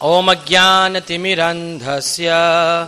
Om Ajnanatimirandhasya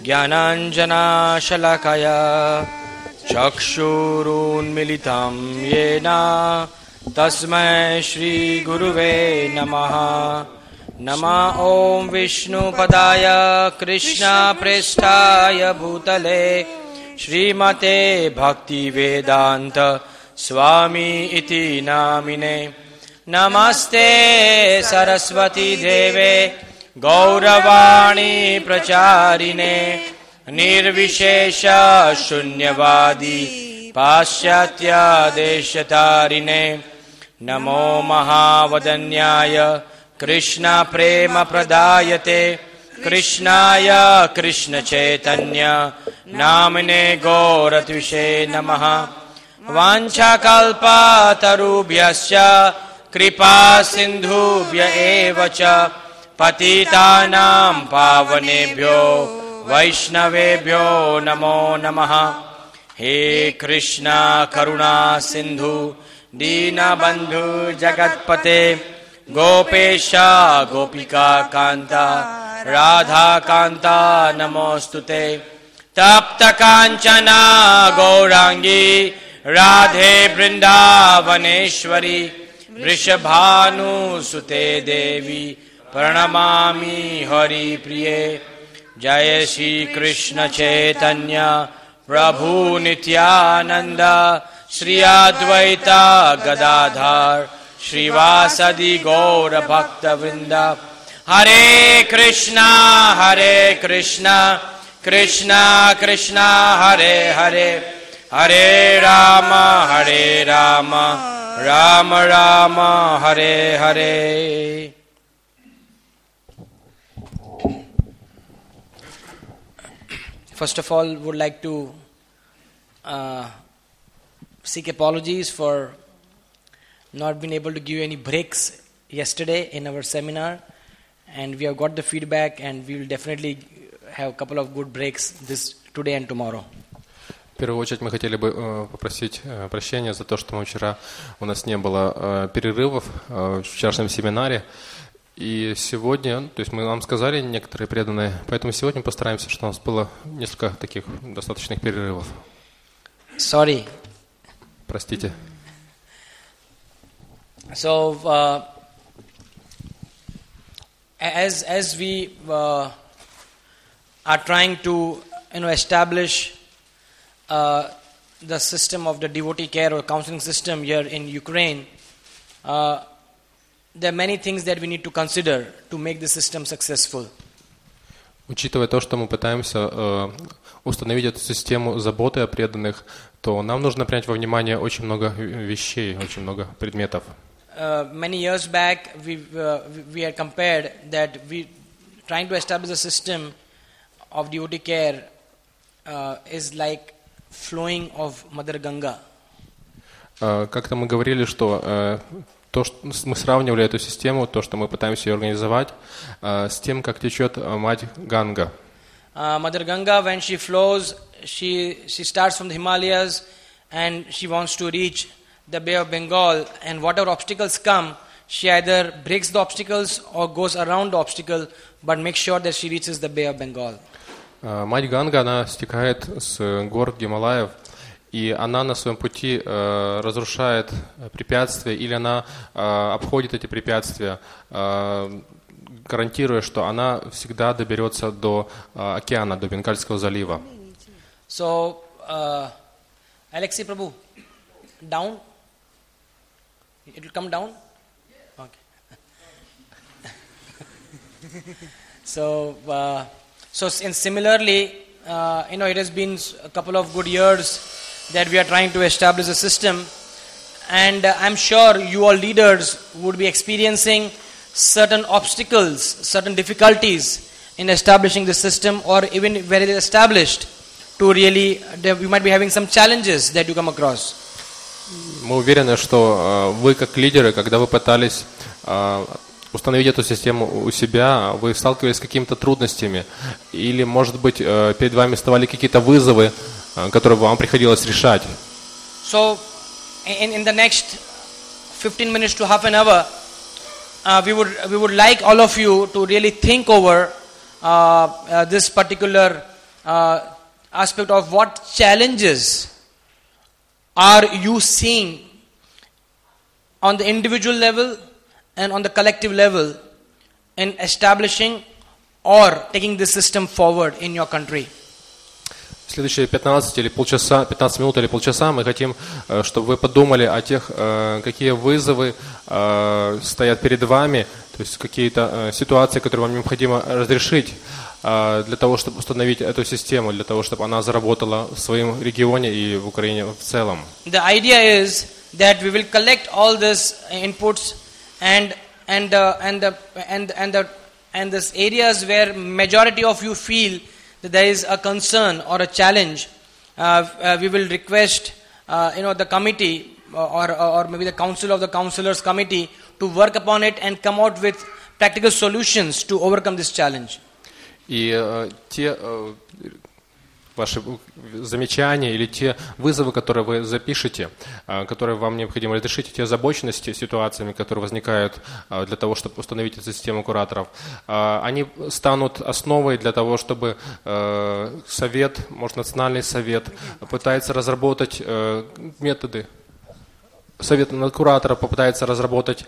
Jnananjanashalakaya Chakshurunmilitam Yena Tasmai Shri Guruve Namaha. Nama Om Vishnu Padaya Krishna Prestaya Bhutale Srimate Bhakti Vedanta Swami Iti Namine. Namaste Saraswati Deve Gauravani Pracharine Nirvishesha Shunyavadi Paschatya Deshatarine. Namo Mahavadanyaya Krishna Prema Pradayate Krishnaya Krishna Chaitanya Namine Gauratvishe Namaha. Vancha Kalpa Tarubhyasya Kripa Sindhubhya Evacha Patitanam Pavanebhyo Vaishnavebhyo Namo Namaha. He Krishna Karuna Sindhu Dina Bandhu Jagatpate Gopesha Gopika Kanta Radha Kanta Namostute. Tapta Kanchana Gaurangi Radhe Vrindavaneshwari Vrishabhanu Sute Devi Pranamami Hari Priye. Jaya Shri Krishna Chaitanya Prabhu Nityananda Shri Advaita Gadadhar Shrivasadi Gaura Bhakta Vrinda. Hare Krishna Krishna Krishna Hare Hare Hare Rama Rama Rama Hare Hare. First of all, would like to seek apologies for not being able to give you any breaks yesterday in our seminar, and we have got the feedback, and we will definitely have a couple of good breaks today and tomorrow. В первую очередь мы хотели бы попросить прощения за то, что вчера у нас не было перерывов в вчерашнем семинаре. И сегодня, то есть мы вам сказали некоторые преданные, поэтому сегодня постараемся, что у нас было несколько таких достаточных перерывов. Sorry. Простите. So, as we are trying to, establish the system of the devotee care or counseling system here in Ukraine, there are many things that we need to consider to make the system successful. Учитывая то, что мы пытаемся установить эту систему заботы о преданных, то нам нужно принять во внимание очень много вещей, очень много предметов. Many years back, we had compared that we trying to establish a system of devotee care is like flowing of Mother Ganga. Как-то мы говорили, что то, что мы сравнивали эту систему, то, что мы пытаемся ее организовать, с тем, как течет мать Ганга. Mother Ganga, when she flows, she starts from the Himalayas and she wants to reach the Bay of Bengal, and whatever obstacles come, she either breaks the obstacles or goes around the obstacle, but makes sure that she reaches the Bay of Bengal. Мать Ганга, она стекает с гор Гималаев, и она на своем пути разрушает препятствия, или она обходит эти препятствия, гарантируя, что она всегда доберется до океана, до Бенгальского залива. So, Alexei Prabhu, down? It will come down? Okay. So similarly, it has been a couple of good years that we are trying to establish a system, and I'm sure you all leaders would be experiencing certain obstacles, certain difficulties in establishing the system, or even where it is established, to really, we might be having some challenges that you come across. Мы уверены, что вы как лидеры, когда вы пытались установить эту систему у себя, вы сталкивались с какими-то трудностями, или, может быть, перед вами вставали какие-то вызовы, которые вам приходилось решать. So, in the next 15 minutes to half an hour, we would like all of you to really think over this particular aspect of what challenges are you seeing on the individual level and on the collective level in establishing or taking this system forward in your country. Следующие 15 минут или полчаса мы хотим, чтобы вы подумали о тех, какие вызовы стоят перед вами, то есть какие-то ситуации, которые вам необходимо разрешить для того, чтобы установить эту систему, для того, чтобы она заработала в своем регионе и в Украине в целом. The idea is that we will collect all these inputs and these areas where majority of you feel that there is a concern or a challenge, we will request the committee or maybe the council of the councillors committee to work upon it and come out with practical solutions to overcome this challenge. И те ваши замечания или те вызовы, которые вы запишете, которые вам необходимо разрешить, те озабоченности ситуациями, которые возникают для того, чтобы установить эту систему кураторов, они станут основой для того, чтобы совет, может, национальный совет пытается разработать методы. Совет кураторов попытается разработать,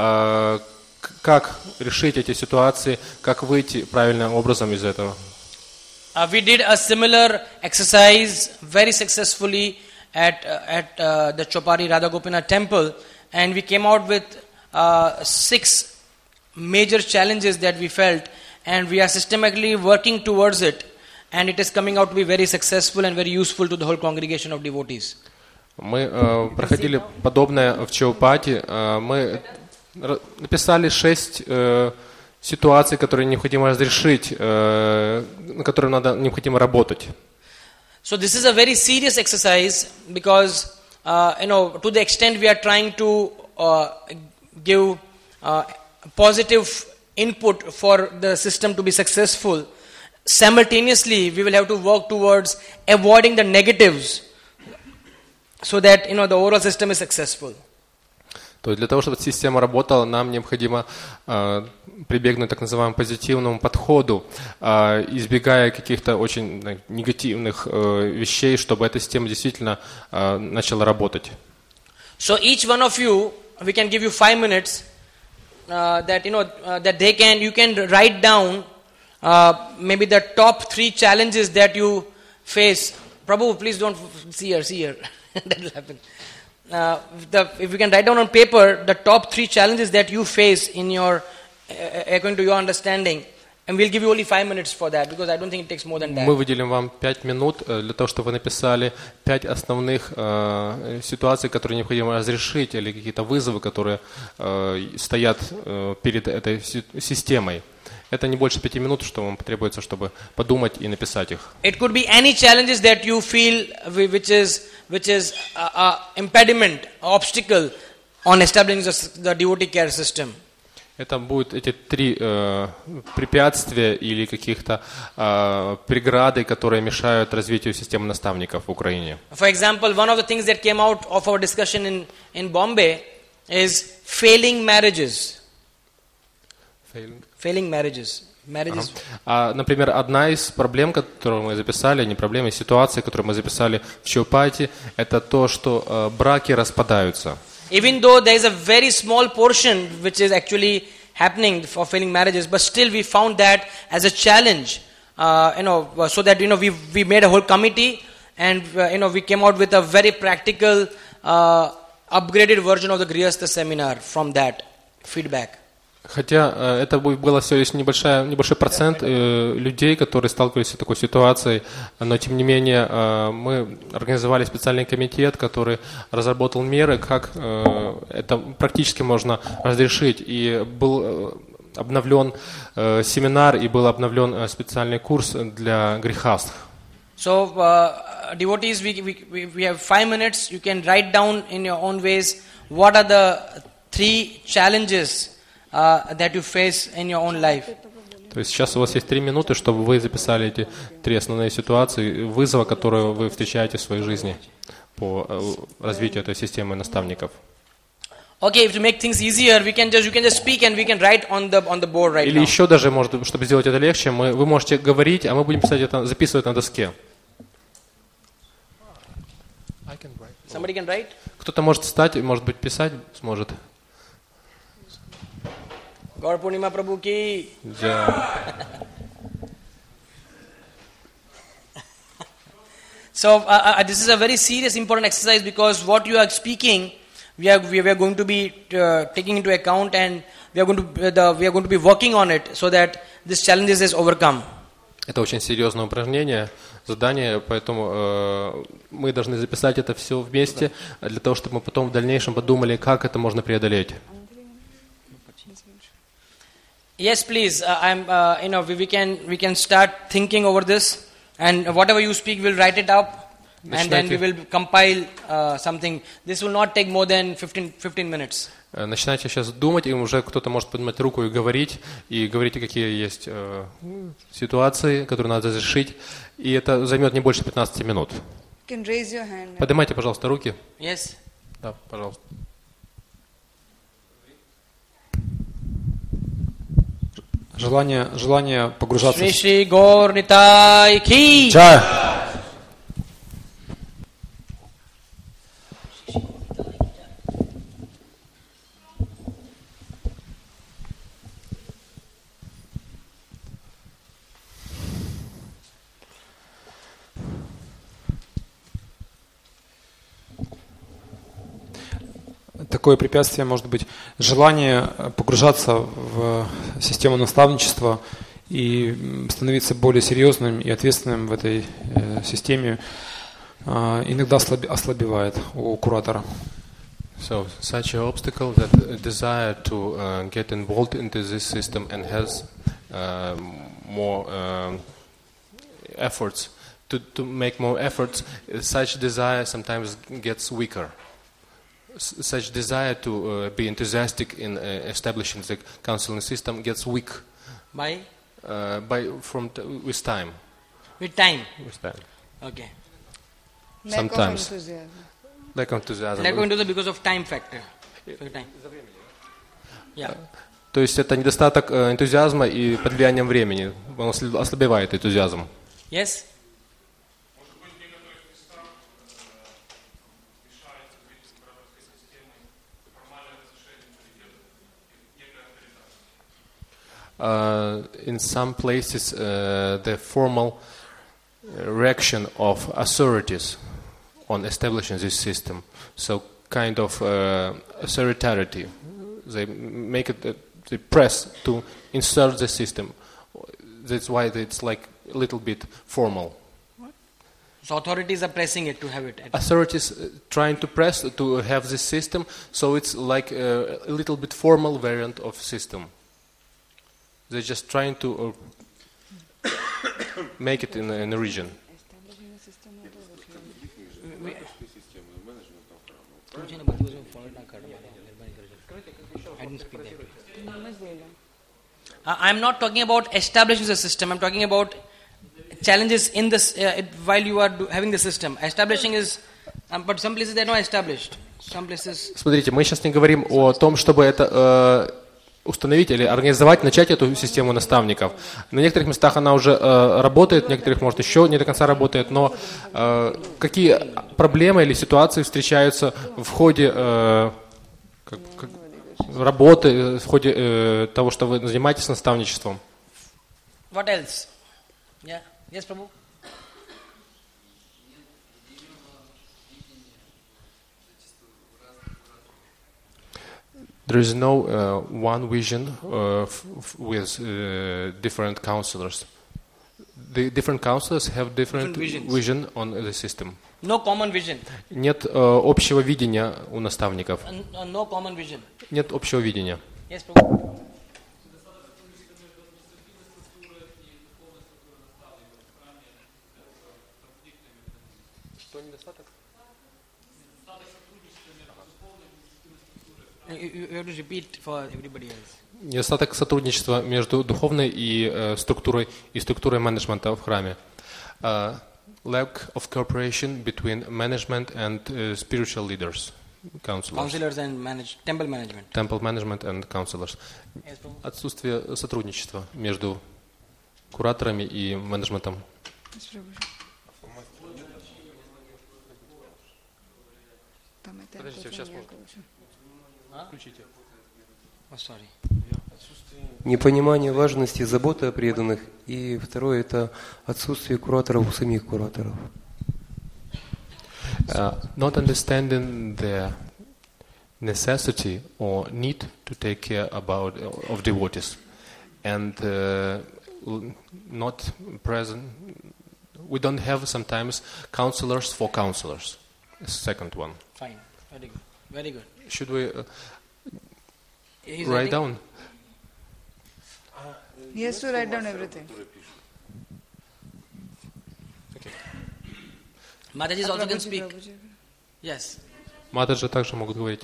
как решить эти ситуации, как выйти правильным образом из этого. We did a similar exercise very successfully at the Chopari Radhagopinath temple, and we came out with 6 major challenges that we felt, and we are systematically working towards it, and it is coming out to be very successful and very useful to the whole congregation of devotees. Мы проходили подобное в Чаупати. Мы написали 6 ситуаций, которые необходимо разрешить, на которые необходимо работать. So this is a very serious exercise because to the extent we are trying to give positive input for the system to be successful, simultaneously we will have to work towards avoiding the negatives so that the overall system is successful. То есть для того, чтобы эта система работала, нам необходимо прибегнуть к так называемому позитивному подходу, избегая каких-то очень негативных вещей, чтобы эта система действительно начала работать. So each one of you, we can give you 5 minutes that you can write down maybe the top 3 challenges that you face. Prabhu, please don't see here. That will happen. If you can write down on paper the top 3 challenges that you face in according to your understanding, and we'll give you only 5 minutes for that because I don't think it takes more than that. Мы выделим вам 5 минут для того, чтобы вы написали 5 основных ситуаций, которые необходимо разрешить, или какие-то вызовы, которые стоят перед этой системой. Это не больше 5 минут, что вам потребуется, чтобы подумать и написать их. It could be any challenges that you feel which is impediment, obstacle on establishing the devotee care system. Это будут эти 3 препятствия или каких-то преграды, которые мешают развитию системы наставников в Украине. For example, one of the things that came out of our discussion in Bombay is failing marriages. Failing marriages. Например, одна из проблем, которую мы записали, не проблемы, ситуации, которую мы записали в Чаупати, это то, что браки распадаются. Even though there is a very small portion which is actually happening for failing marriages, but still we found that as a challenge, so that we made a whole committee and we came out with a very practical, upgraded version of the Grihastha seminar from that feedback. Хотя это было всего лишь небольшой процент людей, которые сталкивались с такой ситуацией, но тем не менее мы организовали специальный комитет, который разработал меры, как это практически можно разрешить. И был обновлен семинар, и был обновлен специальный курс для грехастх. So, devotees, we have 5 minutes. You can write down in your own ways what are the 3 challenges that you face in your own life. То есть сейчас у вас есть 3 минуты, чтобы вы записали эти 3 основные ситуации, вызова, которые вы встречаете в своей жизни по развитию этой системы наставников. Okay, to make things easier, you can just speak and we can write on the board right Или now. еще даже, может, чтобы сделать это легче, вы можете говорить, а мы будем писать это, записывать на доске. Somebody can write? Кто-то может встать, может быть, писать сможет. Gaur Purnima Prabhu ki. So this is a very serious, important exercise because what you are speaking, we are going to be taking into account, and we are going to be working on it so that this challenge is overcome. Это очень серьезное упражнение, задание, поэтому мы должны записать это все вместе для того, чтобы мы потом в дальнейшем подумали, как это можно преодолеть. Yes, please. We can start thinking over this, and whatever you speak, we'll write it up, and then we will compile something. This will not take more than 15 minutes. Начинайте сейчас думать, и уже кто-то может поднимать руку и говорить, какие есть ситуации, которые надо разрешить, и это займет не больше 15 минут. Поднимайте, пожалуйста, руки. Yes. Да, пожалуйста. Желание погружаться. Шри Шри Gaur Nitai ki. Джай. Такое препятствие может быть желание погружаться в систему наставничества и становиться более серьезным и ответственным в этой системе, иногда ослабевает у куратора. So, such an obstacle, that desire to get involved into this system and has more efforts, to make more efforts, such desire sometimes gets weaker. Such desire to be enthusiastic in establishing the counseling system gets weak. With time. With time. With time. Okay. Sometimes. Lack of enthusiasm. Lack of enthusiasm because of time factor. Time. Yeah. То есть это недостаток энтузиазма и под влиянием времени. Он ослабевает энтузиазм. Yes. In some places, the formal reaction of authorities on establishing this system, so kind of authoritariety, they make it, they press to insert the system. That's why it's like a little bit formal. So authorities are pressing it to have it. Authorities trying to press to have this system, so it's like a little bit formal variant of system. They're just trying to make it in a region. I'm not talking about establishing the system. I'm talking about challenges in this while you are having the system. Establishing is, but some places they're not established. Some places. Смотрите, мы сейчас не говорим о том, чтобы это установить или организовать, начать эту систему наставников. На некоторых местах она уже работает, в некоторых, может, еще не до конца работает, но какие проблемы или ситуации встречаются в ходе работы, в ходе того, что вы занимаетесь наставничеством? What else? Yeah. Yes, Prabhu? There is no one vision with different counselors. The different counselors have different vision on the system. No common vision. Нет общего видения у наставников. No common vision. Нет общего видения. Yes, Prabhu. You have to repeat for everybody else. Недостаток сотрудничества между духовной и структурой менеджмента в храме. Lack of cooperation between management and spiritual leaders. counselors. Counselors and temple management. Temple management and counselors. Yes, Prabhu. Отсутствие сотрудничества между кураторами и менеджментом. Подождите, сейчас включите. Oh, sorry. Непонимание важности и заботы о преданных. И второе – это отсутствие кураторов у самих кураторов. Not understanding the necessity or need to take care of devotees, and not present. We don't have sometimes counselors for counselors. Second one. Fine. Very good. Very good. Should we He's write writing- down? He has to write down everything. Mataji also can Prabhuji, speak. Prabhuji. Yes. Матаджи также могут говорить.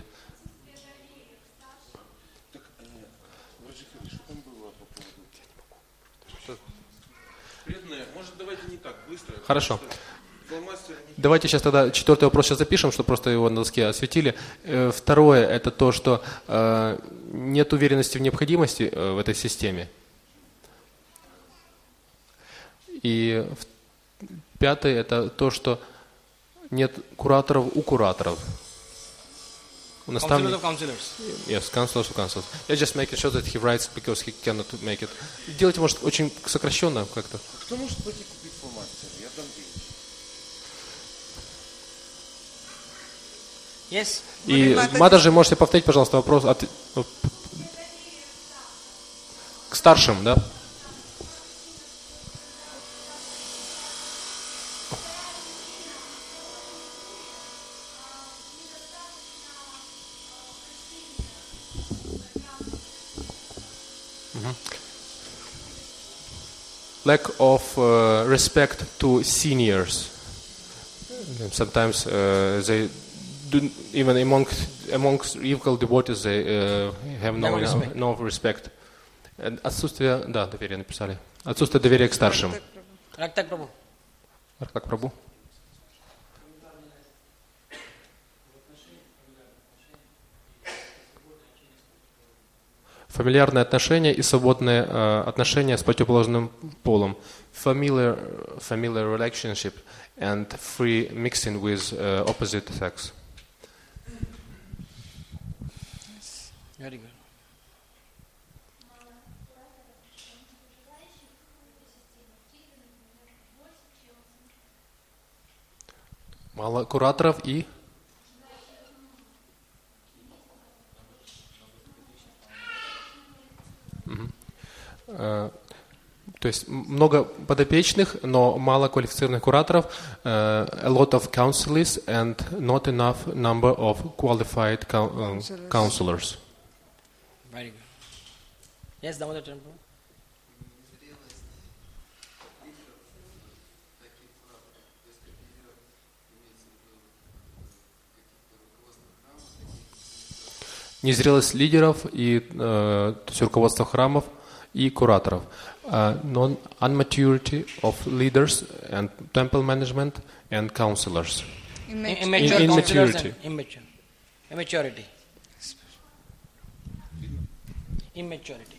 Может, давайте не так быстро. Хорошо. Фломастер Давайте сейчас тогда четвертый вопрос сейчас запишем, чтобы просто его на доске осветили. Второе – это то, что нет уверенности в необходимости в этой системе. И пятое – это то, что нет кураторов у кураторов. У Counselors наставников. of counselors. Yes, counselors of counselors. Я just make sure that he writes because he cannot make it. Делайте, может, очень сокращенно как-то. Кто может пойти купить фломастер? Я дам деньги. Yes. И Матаджи. Матаджи, можете повторить, пожалуйста, вопрос к старшим, да? Lack of respect to seniors. Sometimes they do, even amongst equal devotees, they have No respect. no respect. Отсутствие, да, доверия написали. Отсутствие доверия к старшим. Raktak Prabhu. Рактак Прабху. Фамильярные отношения и свободные отношения с противоположным полом. Familiar relationship and free mixing with opposite sex. Very good. Мало кураторов и то есть много подопечных, но мало квалифицированных кураторов, a lot of counselors and not enough number of qualified counselors. Very good. Yes, Damodar Prabhu. Незрелость лидеров и то есть руководство храмов и кураторов. Unmaturity of leaders and temple management and counselors. Immature In counselors immaturity. and immature. Immaturity. Immaturity.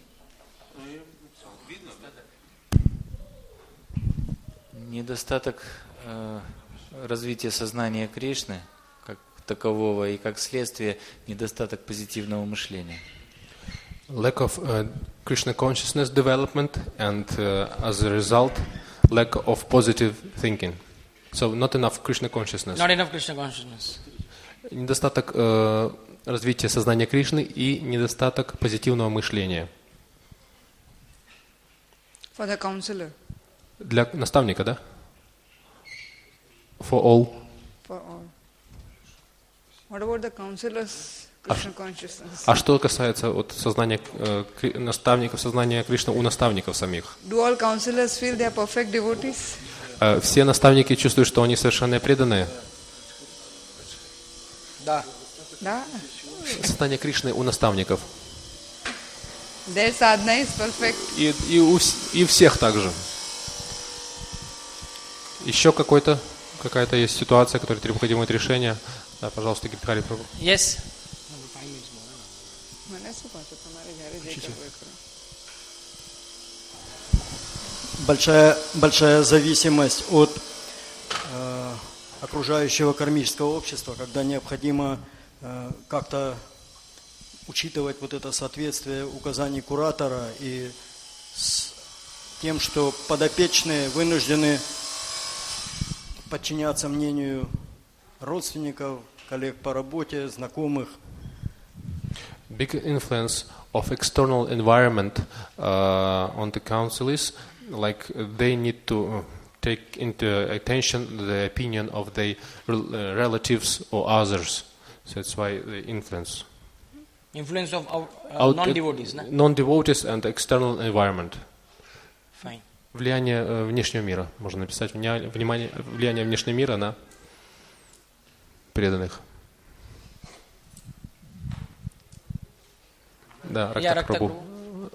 Недостаток развития сознания Кришны как такового и как следствие недостаток позитивного мышления. Lack of Krishna consciousness development and as a result lack of positive thinking. So not enough Krishna consciousness. Not enough Krishna consciousness. Недостаток развития сознания Кришны и недостаток позитивного мышления. For the counselor, Для наставника, да? For all. for all. What about the counselor's Krishna consciousness? А что касается вот сознания наставников, сознания Кришны у наставников самих? Do all counselors feel they are perfect devotees? Все наставники чувствуют, что они совершенно преданные. Da. Да. Сознание Кришны у наставников. Their sadhana is perfect. И у всех также. Еще какой-то какая-то есть ситуация, которая требует решения, да, пожалуйста, Гидхари Прабhu. Yes. મને શું પાછું તમારે જ્યારે જે કરવું એ કરો. Большая зависимость от окружающего кармического общества, когда необходимо как-то учитывать вот это соответствие указаний куратора и с тем, что подопечные вынуждены подчиняться мнению родственников, коллег по работе, знакомых. Big influence of external environment on the council is like they need to take into attention the opinion of their relatives or others. So that's why the influence. Influence of Out- non-devotees, na? Non-devotees and external environment. Fine. Влияние внешнего мира. Можно написать влияние внешнего мира на преданных. Да, Я Рактак Рактак Прабhu.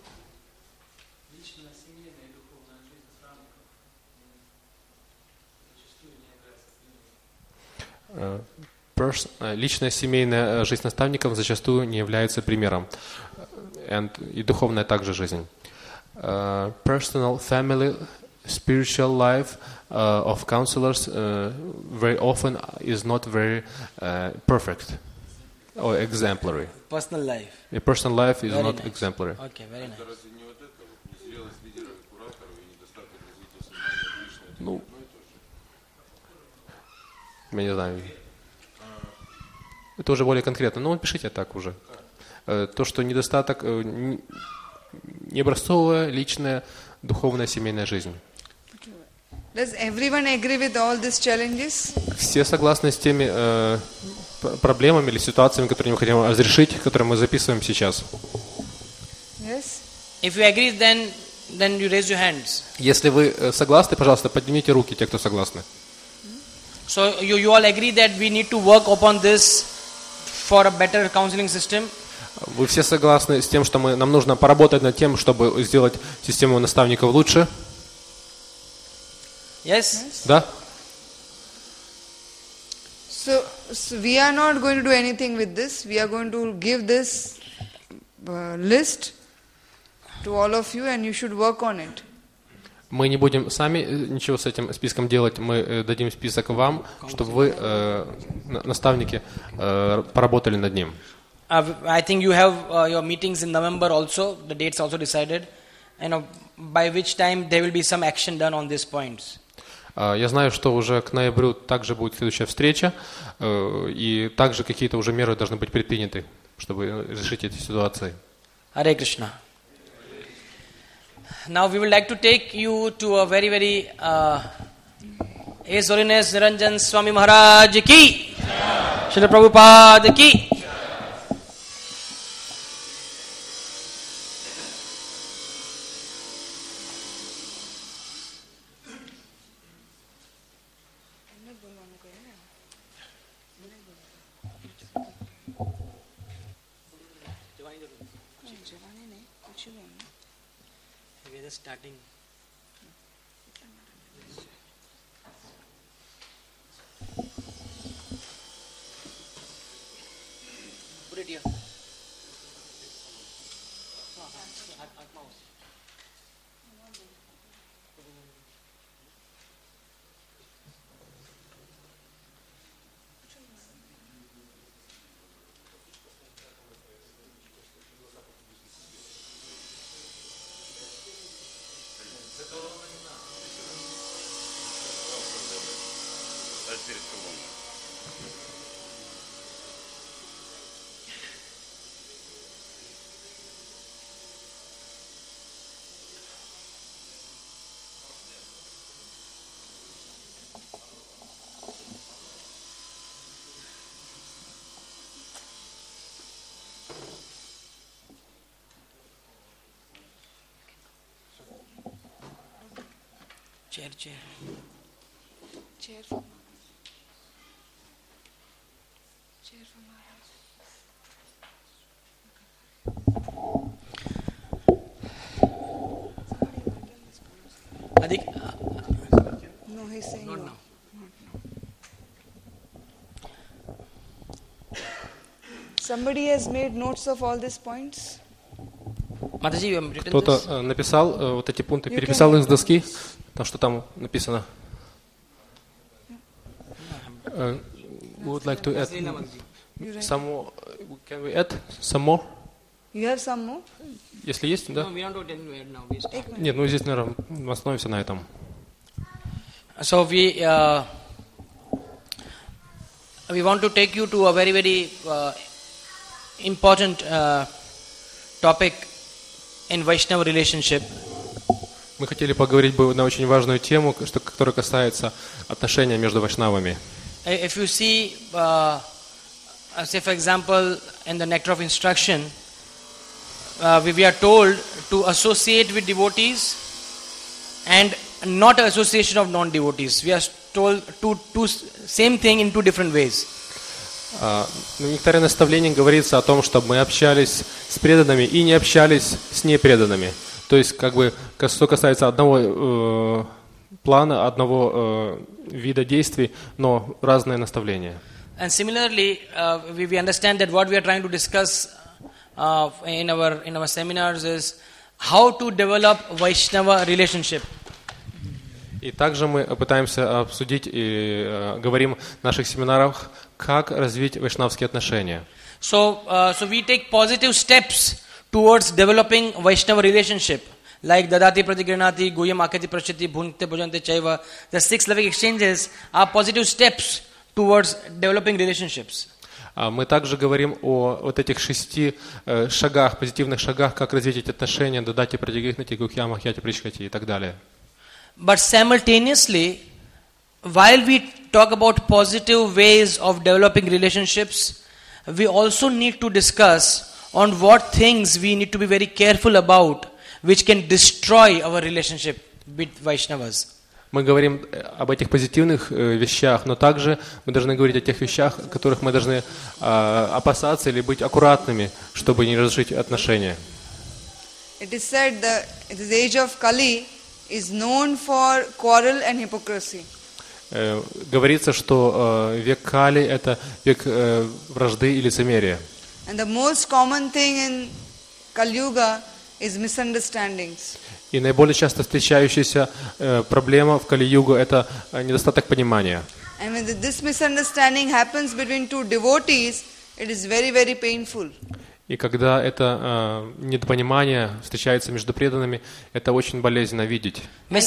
Личная семейная жизнь наставников зачастую не является примером. И духовная также жизнь. Personal, family, spiritual life of counselors very often is not very perfect or exemplary. Personal life. A personal life is Very not nice. exemplary. Okay, very nice. Разве не вот это вот незрелость лидера и куратора и недостаток развития сознания Кришны? Это Ну, одно и то же. Я не знаю. Это уже более конкретно. Ну, пишите так уже. То, что недостаток, не образцовая, личная, духовная, семейная жизнь. Does everyone agree with all these challenges? Все согласны с теми проблемами или ситуациями, которые необходимо разрешить, которые мы записываем сейчас? Yes? If you agree, then you raise your hands. Если вы согласны, пожалуйста, поднимите руки, те, кто согласны. So you all agree that we need to work upon this for a better counseling system? Вы все согласны с тем, что нам нужно поработать над тем, чтобы сделать систему наставников лучше? Yes? Да? So we are not going to do anything with this. We are going to give this list to all of you and you should work on it. Мы не будем сами ничего с этим списком делать, мы дадим список вам, чтобы вы, наставники, поработали над ним. I think you have your meetings in November also, the dates also decided, and by which time there will be some action done on these points. Я знаю, что уже к ноябрю также будет следующая встреча, и также какие-то уже меры должны быть предприняты, чтобы решить эти ситуации. Hare Krishna. Now we would like to take you to a very, very His Holiness Niranjan Swami Maharaj ki, Srila Prabhupada ki. We are just starting. Put it here. Chair. Chair for Maharaj. Adik, No, he's saying not no. now. Somebody has made notes of all these points. Mataji, you have written Кто-то this? написал вот эти пункты, You переписал can- их с доски, потому что там написано. Would like to add You write. some more. Can we add some more? You have some more? Если есть, да? No, we don't do it anywhere now. We stop. Нет, ну здесь, наверное, остановимся на этом. So we want to take you to a very, very important topic in Vaishnava relationship. Мы хотели поговорить бы на очень важную тему, которая касается отношения между вайшнавами. If you see, say for example, in the Nectar of Instruction, we are told to associate with devotees and not association of non-devotees. We are told to same thing in two different ways. В «Нектаре наставлений» говорится о том, чтобы мы общались с преданными и не общались с непреданными. То есть, как бы, что касается одного плана, одного вида действий, но разные наставления. And similarly, we understand that what we are trying to discuss in our seminars is how to develop Vaishnava relationship. И также мы пытаемся обсудить и говорим в наших семинарах, как развить вайшнавские отношения. So we take positive steps towards developing Vaishnava relationship, like Dadati Pratigranati, Goyam Akati Prachati, Bhunkte Bhujante Chaiva. The 6 loving exchanges are positive steps towards developing relationships. Мы также говорим о вот этих 6 шагах, позитивных шагах, как развить эти отношения, Дадати Пратигрихнати, Гукьям Ахьяти Причхати и так далее. But simultaneously, while we talk about positive ways of developing relationships, we also need to discuss on what things we need to be very careful about, which can destroy our relationship with Vaishnavas. Мы говорим об этих позитивных вещах, но также мы должны говорить о тех вещах, о которых мы должны опасаться или быть аккуратными, чтобы не разрушить отношения. It is said that this age of Kali is known for quarrel and hypocrisy. Говорится, что век Кали – это век вражды и лицемерия. And the most common thing in Kali Yuga is misunderstandings. И наиболее часто встречающаяся проблема в Кали-югу – это недостаток понимания. And when this misunderstanding happens between two devotees, it is very, very painful. И когда это недопонимание встречается между преданными, это очень болезненно видеть.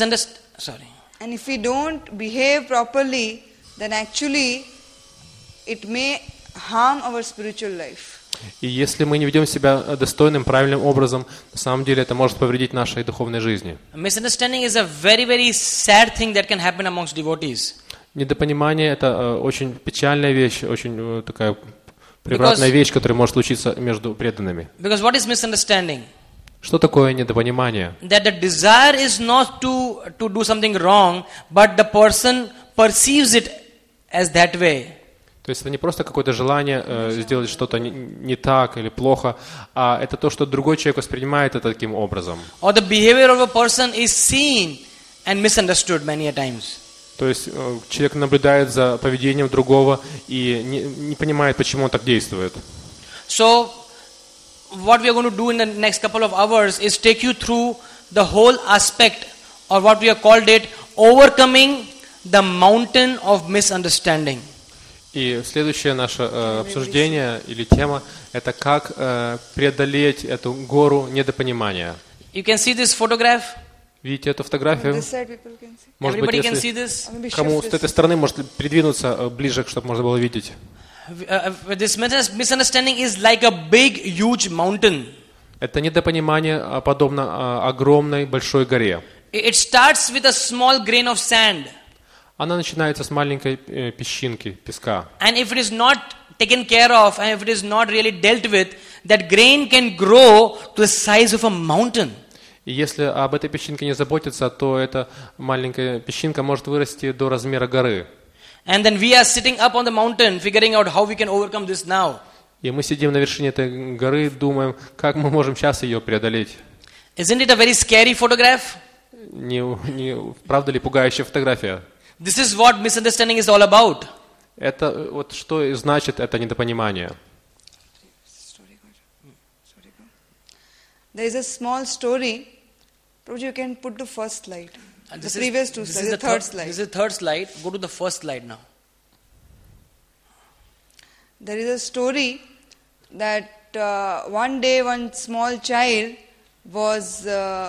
And if we don't behave properly, then actually it may harm our spiritual life. И если мы не ведем себя достойным, правильным образом, на самом деле это может повредить нашей духовной жизни. Misunderstanding is a very, very sad thing that can happen amongst devotees. Недопонимание – это очень печальная вещь, очень такая превратная вещь, которая может случиться между преданными. Because what is misunderstanding? Что такое недопонимание? That the desire is not to do something wrong, but the person perceives it as that way. То есть это не просто какое-то желание сделать что-то не так или плохо, а это то, что другой человек воспринимает это таким образом. Or the behavior of a person is seen and misunderstood many a times. То есть человек наблюдает за поведением другого и не понимает, почему он так действует. So, what we are going to do in the next couple of hours is take you through the whole aspect, or what we have called it, overcoming the mountain of misunderstanding. И следующее наше обсуждение или тема – это как преодолеть эту гору недопонимания. You can see this photograph. Видите эту фотографию? This side people can see. Может быть, Everybody can see если this. кому с этой стороны, может придвинуться ближе, чтобы можно было видеть. This misunderstanding is like a big, huge mountain. Это недопонимание подобно огромной большой горе. It starts with a small grain of sand. Она начинается с маленькой песчинки, песка. And if it is not taken care of, and if it is not really dealt with, that grain can grow to the size of a mountain. И если об этой песчинке не заботиться, то эта маленькая песчинка может вырасти до размера горы. And then we are sitting up on the mountain, figuring out how we can overcome this now. И мы сидим на вершине этой горы, думаем, как мы можем сейчас ее преодолеть. Isn't it a very scary photograph? Не правда ли пугающая фотография? This is what misunderstanding is all about. Это вот что и значит это недопонимание. there is a small story. Prabhuji, you can put the first slide. The previous two slides, the third slide. This is the third slide. Go to the first slide now. There is a story that one day one small child was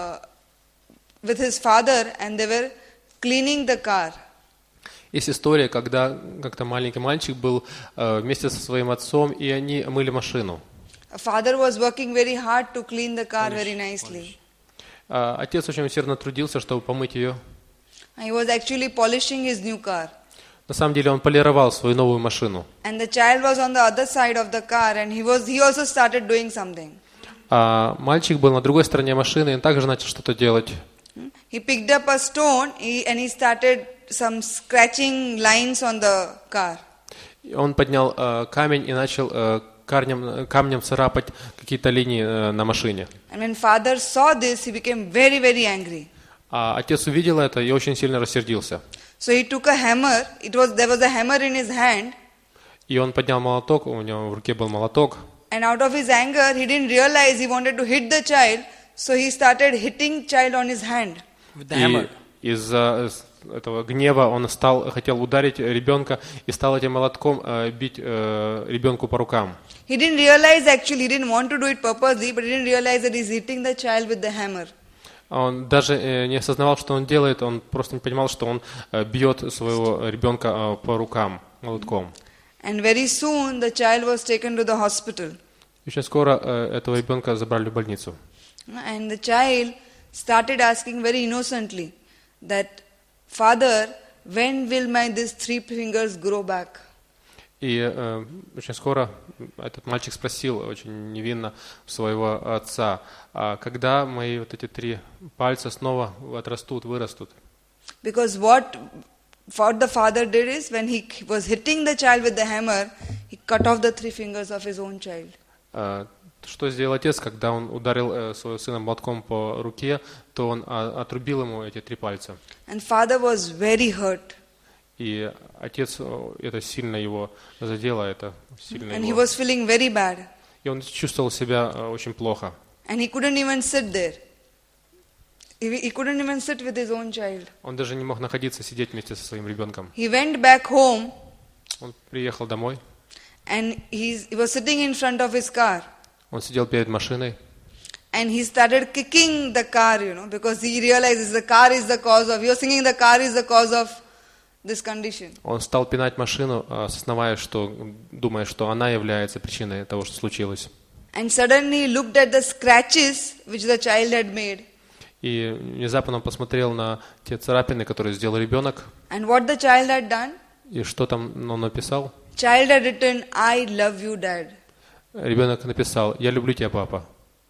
with his father and they were cleaning the car. Есть история, когда как-то маленький мальчик был вместе со своим отцом, и они мыли машину. A father was working very hard to clean the car very nicely. Отец очень усердно трудился, чтобы помыть ее. He was actually polishing his new car. На самом деле он полировал свою новую машину. And the child was on the other side of the car and he also started doing something. А мальчик был на другой стороне машины, и он также начал что-то делать. He picked up a stone and he started some scratching lines on the car. Он поднял камень и начал камнем царапать какие-то линии на машине. And when father saw this, he became very, very angry. А отец увидел это и очень сильно рассердился. So he took a hammer. There was a hammer in his hand. И он поднял молоток, у него в руке был молоток. And out of his anger, he didn't realize he wanted to hit the child, so he started hitting child on his hand. With the hammer. И из-за этого гнева он хотел ударить ребенка и стал этим молотком бить ребенку по рукам. He didn't realize actually, he didn't want to do it purposely, but he didn't realize that he's hitting the child with the hammer. Он даже не осознавал, что он делает, он просто не понимал, что он бьет своего ребенка по рукам молотком. And very soon the child was taken to the hospital. Очень скоро этого ребенка забрали в больницу. And the child started asking very innocently that, Father, when will these 3 fingers grow back? И очень скоро этот мальчик спросил очень невинно своего отца, а когда мои вот эти 3 пальца снова отрастут, вырастут? Because what the father did is, when he was hitting the child with the hammer, he cut off the 3 fingers of his own child. Что сделал отец, когда он ударил своего сына молотком по руке, то он отрубил ему эти 3 пальца. And father was very hurt. И отец, это сильно его задело, это сильно And he его... was feeling very bad. И он чувствовал себя очень плохо. And he couldn't even sit there. He couldn't even sit with his own child. Он даже не мог находиться, сидеть вместе со своим ребенком. He went back home. Он приехал домой. And he was sitting in front of his car. Он сидел перед машиной. And he started kicking the car, because he realizes the car is the cause of, he was thinking the car is the cause of this condition. Он стал пинать машину, осознавая, думая, что она является причиной того, что случилось. And suddenly he looked at the scratches which the child had made. И внезапно он посмотрел на те царапины, которые сделал ребенок. And what the child had done? И что там он написал? Child had written, I love you, Dad. Ребенок написал, я люблю тебя, папа.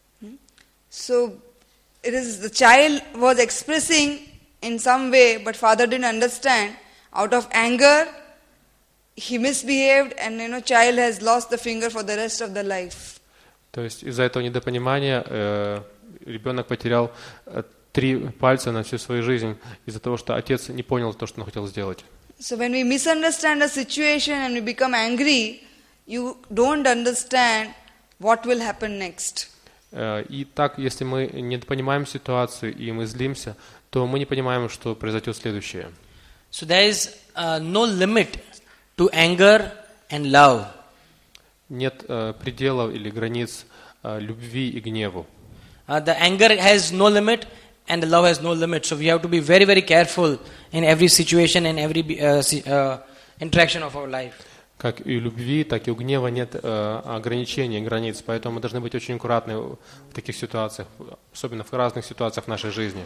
So the child was expressing in some way, but father didn't understand. Out of anger, he misbehaved, and child has lost the finger for the rest of the life. То есть из-за этого недопонимания ребенок потерял 3 пальца на всю свою жизнь из-за того, что отец не понял то, что он хотел сделать. So when we misunderstand a situation and we become angry, you don't understand what will happen next. И так, если мы не понимаем ситуацию и мы злимся, то мы не понимаем, что произойдет следующее. So there is no limit to anger and love. Нет пределов или границ любви и гневу. The anger has no limit and the love has no limit. So we have to be very, very careful in every situation and every interaction of our life. Как и у любви, так и у гнева нет ограничений, границ. Поэтому мы должны быть очень аккуратны в таких ситуациях, особенно в разных ситуациях в нашей жизни.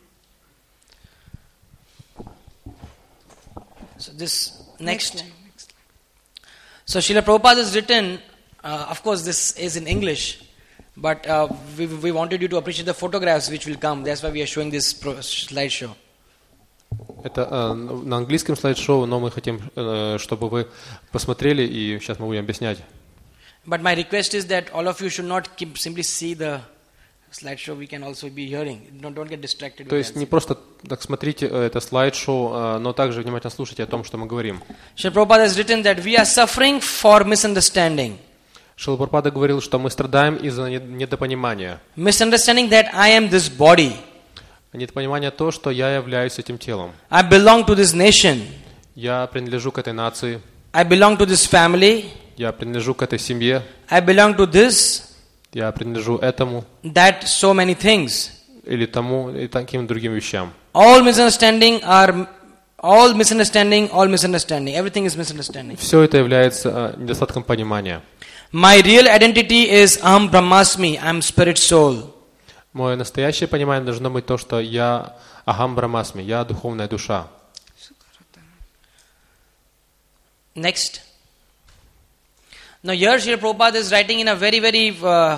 So this next. So Srila Prabhupada has written, of course this is in English, but we wanted you to appreciate the photographs which will come. That's why we are showing this slideshow. Это на английском слайд-шоу, но мы хотим, чтобы вы посмотрели, и сейчас мы будем объяснять. But my request is that all of you should not simply see the slideshow. We can also be hearing. Don't get distracted. То есть не просто так смотрите это слайд-шоу, но также внимательно слушайте о том, что мы говорим. Srila Prabhupada has written that we are suffering for misunderstanding. Шрила Прабхупада говорил, что мы страдаем из-за недопонимания. Misunderstanding that I am this body. Недопонимание то, что я являюсь этим телом. I belong to this nation. Я принадлежу к этой нации. I belong to this family. Я принадлежу к этой семье. I belong to this. Я принадлежу этому. That so many things. Или тому, и таким другим вещам. All misunderstanding. Everything is misunderstanding. Все это является недостатком понимания. My real identity is Aham Brahmasmi. I am spirit soul. Мое настоящее понимание должно быть то, что я Ахам Брахмасми, я духовная душа. Next. Now here Srila Prabhupada is writing in a very, very... Srila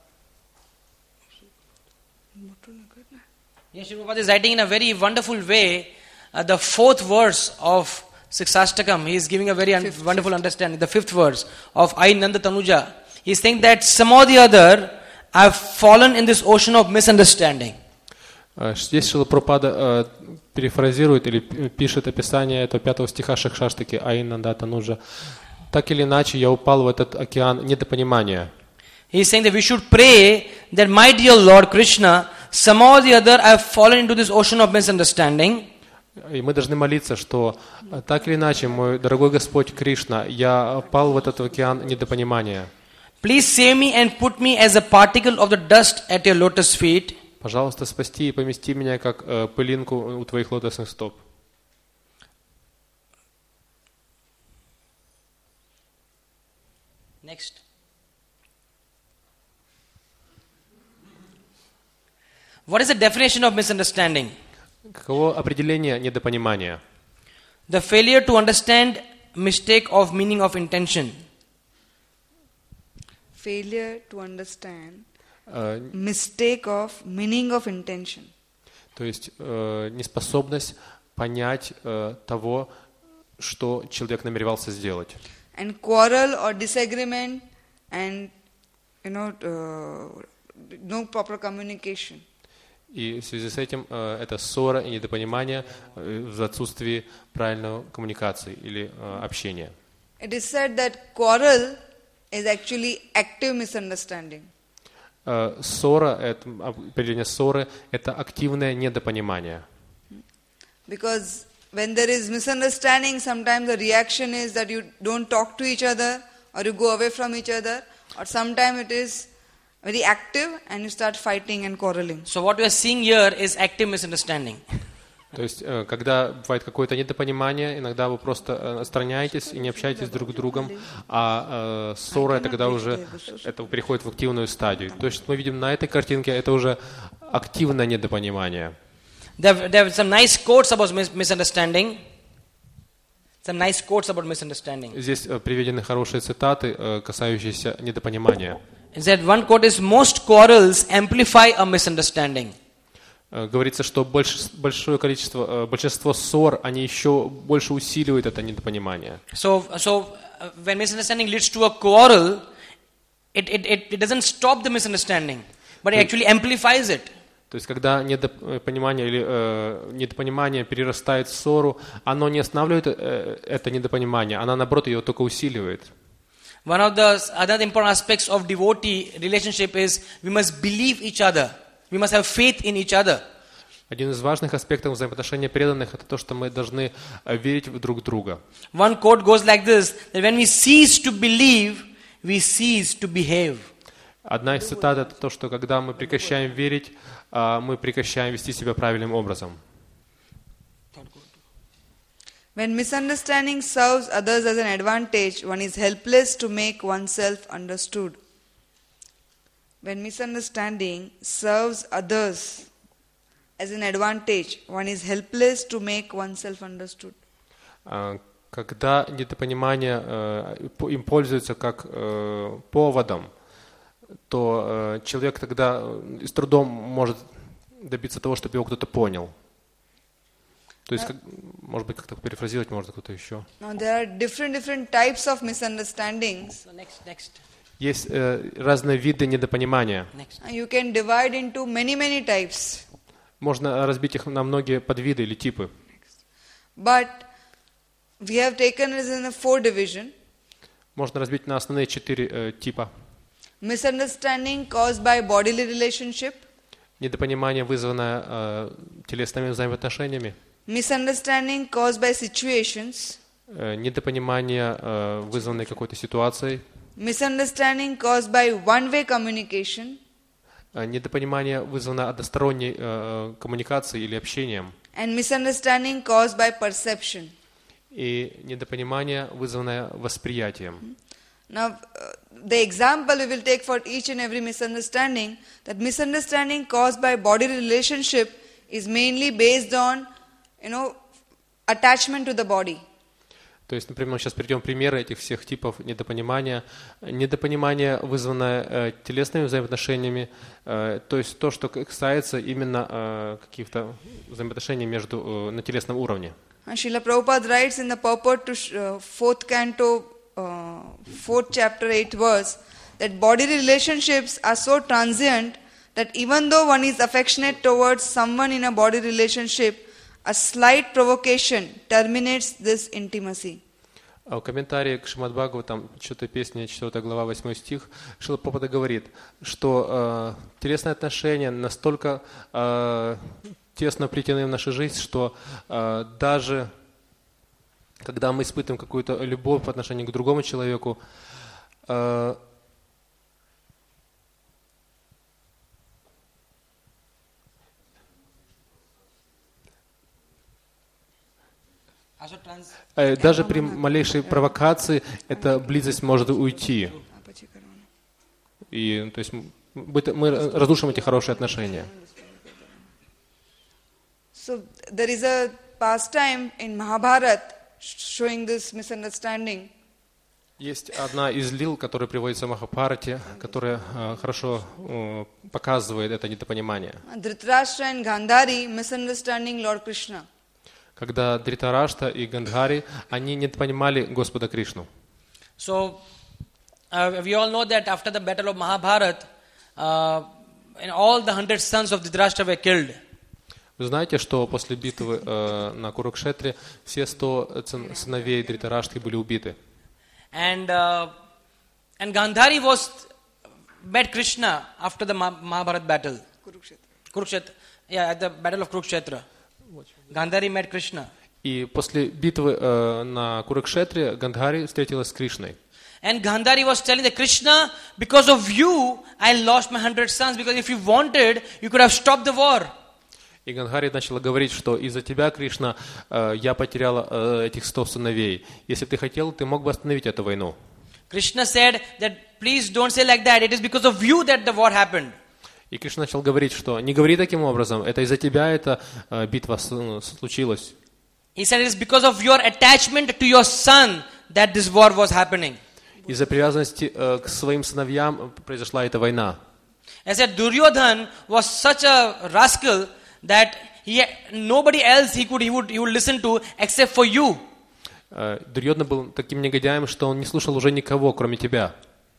Prabhupada is writing in a very wonderful way the fourth verse of Siksastakam. He is giving a very wonderful understanding. The fifth verse of I Nanda Tanuja. He is saying that some or the other have fallen in this ocean of misunderstanding. Здесь Шрила Прабхупада перефразирует или пишет описание этого 5 стиха Шикшаштаки Ай Нанда Тануджа. Так или иначе, я упал в этот океан недопонимания. He is saying that we should pray that my dear Lord Krishna, some or the other have fallen into this ocean of misunderstanding. И мы должны молиться, что так или иначе, мой дорогой Господь Кришна, я пал в этот океан недопонимания. Please save me and put me as a particle of the dust at your lotus feet. Пожалуйста, спасти и помести меня как пылинку у твоих лотосных стоп. Next. What is the definition of misunderstanding? Каково определение недопонимания? The failure to understand mistake of meaning of intention. Failure to understand mistake of meaning of intention. То есть неспособность понять того, что человек намеревался сделать. And quarrel or disagreement and no proper communication. И в связи с этим это ссора и недопонимание в отсутствии правильной коммуникации или общения. It is said that quarrel is actually active misunderstanding. Ссора, определение ссоры, это активное недопонимание. Because when there is misunderstanding, sometimes the reaction is that you don't talk to each other or you go away from each other, or sometimes it is very active and you start fighting and quarreling. So what we are seeing here is active misunderstanding. То есть, когда бывает какое-то недопонимание, иногда вы просто отстраняетесь и не общаетесь друг с другом, а ссора это когда уже это переходит в активную стадию. То есть мы видим на этой картинке, это уже активное недопонимание. There are some nice quotes about misunderstanding. Some nice quotes about misunderstanding. Здесь приведены хорошие цитаты, касающиеся недопонимания. It said one quote is most quarrels amplify a misunderstanding. Говорится, что большинство ссор, они еще больше усиливают это недопонимание. So when misunderstanding leads to a quarrel, it doesn't stop the misunderstanding, but it actually amplifies it. То есть, когда недопонимание или недопонимание перерастает в ссору, оно не останавливает это недопонимание, оно, наоборот, ее только усиливает. One of the other important aspects of devotee relationship is we must believe each other. We must have faith in each other. Один из важных аспектов взаимоотношений преданных это то, что мы должны верить в друг друга. One quote goes like this: that when we cease to believe, we cease to behave. Одна из цитат это то, что когда мы прекращаем верить, мы прекращаем вести себя правильным образом. When misunderstanding serves others as an advantage, one is helpless to make oneself understood. When misunderstanding serves others as an advantage, one is helpless to make oneself understood. Когда недопонимание им пользуется как поводом, то человек тогда с трудом может добиться того, чтобы его кто-то понял. То есть, может быть, как-то перефразировать можно кто-то еще. Now there are different types of misunderstandings. So next. Есть разные виды недопонимания. You can divide into many types. Можно разбить их на многие подвиды или типы. But we have taken it in a 4 division. можно разбить на основные 4 типа. Misunderstanding caused by bodily relationship. Недопонимание, вызванное телесными взаимоотношениями. Misunderstanding caused by situations. Недопонимание, вызванное какой-то ситуацией. Misunderstanding caused by one-way communication. Недопонимание, вызванное односторонней коммуникацией или общением. And misunderstanding caused by perception. И недопонимание, вызванное восприятием. Now, the example we will take for each and every misunderstanding, that misunderstanding caused by body relationship is mainly based on, attachment to the body. То есть, например, мы сейчас приведем примеры этих всех типов недопонимания. Недопонимание, вызванное телесными взаимоотношениями, то есть то, что касается именно каких-то взаимоотношений на телесном уровне. Srila Prabhupada writes in the purport to 4th canto, 4th chapter, 8th verse, that body relationships are so transient that even though one is affectionate towards someone in a body relationship, a slight provocation terminates this intimacy. В комментарии к Шримад Бхагаватам, что-то песня, 4 глава, 8 стих, Шрила Прабхупада говорит, что телесные отношения настолько тесно вплетены в нашу жизнь, что даже когда мы испытываем какую-то любовь по отношению к другому человеку, даже при малейшей провокации эта близость может уйти. И, то есть, мы разрушим эти хорошие отношения. So there is a pastime in Mahabharata showing this misunderstanding. Есть одна из лил, которая приводится в Махабхарате, которая хорошо показывает это недопонимание. Dhritarashtra and Gandhari misunderstanding Lord Krishna. Когда Дритарашта и Гандхари, они недопонимали Господа Кришну. So, we all know that after the battle of Mahabharata, all the 100 sons of Dhritarashtra were killed. Вы знаете, что после битвы на Курукшетре все 100 сыновей Дритараштхи были убиты. And Gandhari met Krishna after the Mahabharata battle. Kurukshetra. Yeah, at the battle of Kurukshetra. Gandhari met Krishna. И после битвы на Курукшетре Гандхари встретилась с Кришной. And Gandhari was telling the Krishna, because of you, I lost my 100 sons. Because if you wanted, you could have stopped the war. И Гандхари начала говорить, что из-за тебя, Кришна, я потеряла этих 100 сыновей. Если ты хотел, ты мог бы остановить эту войну. Krishna said that, please don't say like that. It is because of you that the war happened. И Кришна начал говорить, что не говори таким образом, это из-за тебя эта битва случилась. He said it is because of your attachment to your son that this war was happening. Из-за привязанности к своим сыновьям произошла эта война. I said Duryodhan was such a rascal that nobody else he would listen to except for you. Дурьодна был таким негодяем, что он не слушал уже никого, кроме тебя.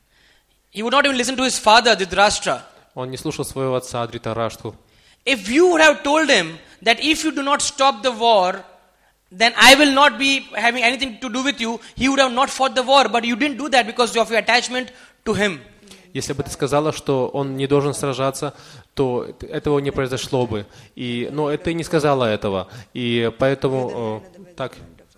He would not even listen to his father, Dhritarashtra. Он не слушал своего отца, Дритараштху. If you would have told him that if you do not stop the war, then I will not be having anything to do with you, he would have not fought the war. But you didn't do that because of your attachment to him. Если бы ты сказала, что он не должен сражаться, то этого не произошло бы. Но ты не сказала этого, и поэтому так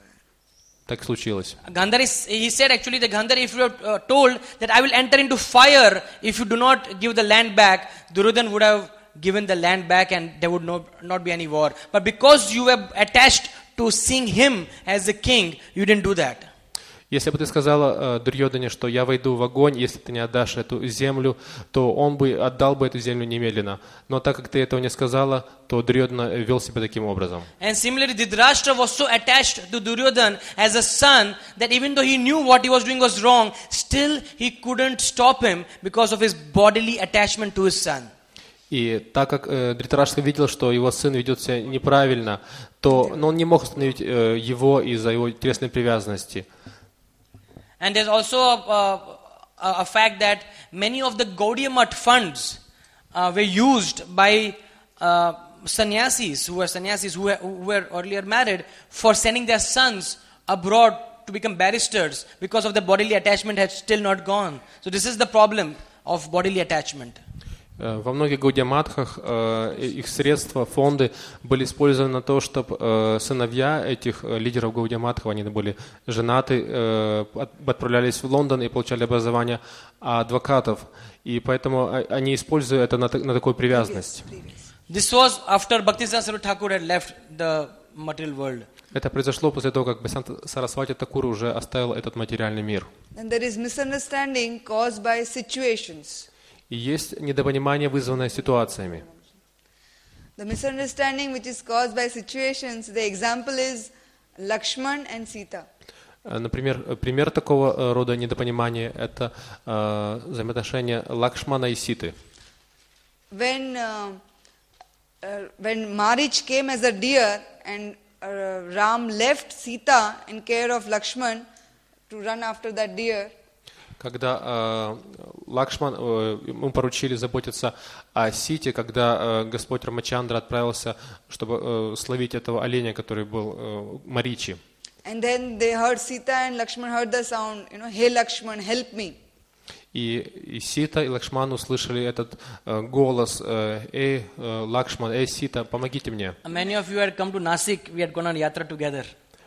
случилось. Gandhari, he said actually that Gandhari, if you have told that I will enter into fire if you do not give the land back, Duryodhan would have given the land back and there would not be any war. But because you were attached to seeing him as the king, you didn't do that. Если бы ты сказала Дурьодане, что я войду в огонь, если ты не отдашь эту землю, то он бы отдал бы эту землю немедленно. Но так как ты этого не сказала, то Дурьодана вел себя таким образом. And similarly, Dhritarashtra was so attached to Duryodhan as a son that even though he knew what he was doing was wrong, still he couldn't stop him because of his bodily attachment to his son. И так как Дритараштха видел, что его сын ведет себя неправильно, но он не мог остановить его из-за его телесной привязанности. And there's also a fact that many of the Gaudiya Math funds were used by sannyasis who were earlier married for sending their sons abroad to become barristers because of the bodily attachment had still not gone. So this is the problem of bodily attachment. Во многих гаудия-матхах их средства, фонды были использованы на то, чтобы сыновья этих лидеров гаудия-матхов, они были женаты, отправлялись в Лондон и получали образование адвокатов. И поэтому они используют это на такую привязанность. This was after Bhaktisiddhanta Saraswati Thakur had left the material world. Это произошло после того, как Бхактисиддханта Сарасвати Такур уже оставил этот материальный мир. And there is misunderstanding caused by situations. И есть недопонимание, вызванное ситуациями. The misunderstanding which is caused by situations, the example is Lakshman and Sita. Например, пример такого рода недопонимания – это взаимоотношения Лакшмана и Ситы. When Marich came as a deer and Ram left Sita in care of Lakshman to run after that deer, Когда Лакшман, ему поручили заботиться о Сите, когда Господь Рамачандра отправился, чтобы словить этого оленя, который был Маричи. and then they heard Sita and Lakshman heard the sound, hey Lakshman, help me. И Сита, и Лакшман услышали этот голос: «Эй, Лакшман, эй, Сита, помогите мне». Many of you had come to Nasik, we had gone on yatra together.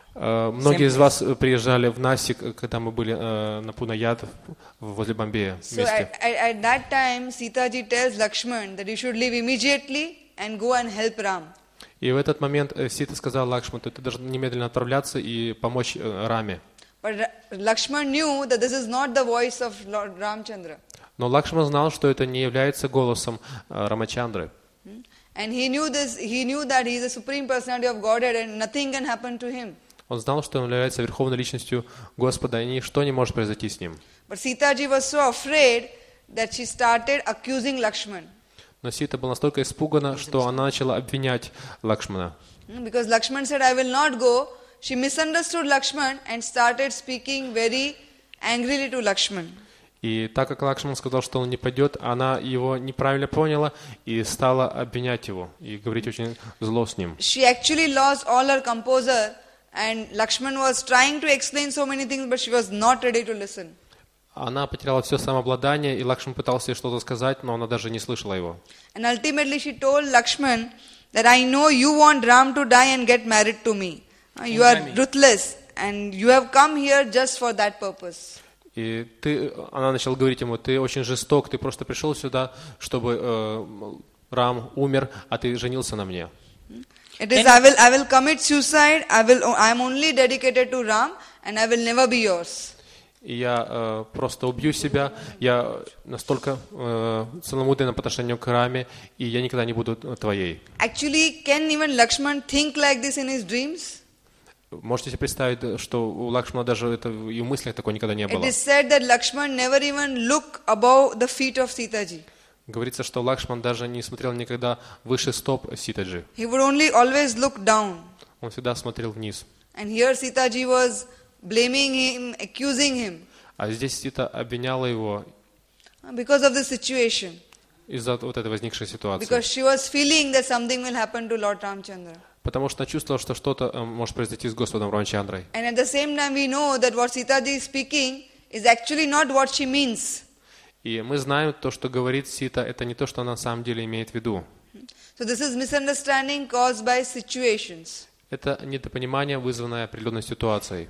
Многие из вас приезжали в Насик, когда мы были на Пунаят возле Бомбея So вместе. at that time, Sita ji tells Lakshman that you should leave immediately and go and help Ram. И в этот момент Сита сказала Лакшману: ты должен немедленно отправляться и помочь Раме. But Lakshman knew that this is not the voice of Lord Ramchandra. Но Лакшман знал, что это не является голосом Рамачандры. And he knew that he is the supreme personality of Godhead and nothing can happen to him. Он знал, что он является верховной личностью Господа, и ничто не может произойти с ним. But Sita ji was so afraid that she started accusing Lakshman. Но Сита была настолько испугана, что она начала обвинять Лакшмана. Because Lakshman said, I will not go. She misunderstood Lakshman and started speaking very angrily to Lakshman. И так как Лакшман сказал, что он не пойдет, она его неправильно поняла и стала обвинять его и говорить очень зло с ним. She actually lost all her composure and Lakshman was trying to explain so many things but she was not ready to listen. Она потеряла все самообладание, и Лакшман пытался ей что-то сказать, но она даже не слышала его. And ultimately she told Lakshman that I know you want Ram to die and get married to me. You are ruthless and you have come here just for that purpose. И она начала говорить ему: ты очень жесток, ты просто пришел сюда, чтобы Рам умер, а ты женился на мне. It is I will commit suicide. I am only dedicated to Ram and I will never be yours. И я просто убью себя, я настолько целомудренна по отношению к Раме, и я никогда не буду твоей. Actually, can even Lakshman think like this in his dreams? Можете себе представить, что у Лакшмана даже это и в мыслях такого никогда не It было. is said that Lakshman never even looked above the feet of Sita ji. Говорится, что Лакшман даже не смотрел никогда выше стоп Ситаджи. He would only always look down. Он всегда смотрел вниз. And here Sita ji was blaming him, accusing him А здесь Сита обвиняла его because of the situation. из-за вот этой возникшей ситуации. Because she was feeling that something will happen to Lord Ramchandra. Потому что она чувствовала, что что-то может произойти с Господом Рамачандрой. And at the same time we know that what Sita ji is speaking is actually not what she means. И мы знаем, то, что говорит Сита, это не то, что она на самом деле имеет в виду. So this is misunderstanding caused by situations. Это недопонимание, вызванное определенной ситуацией.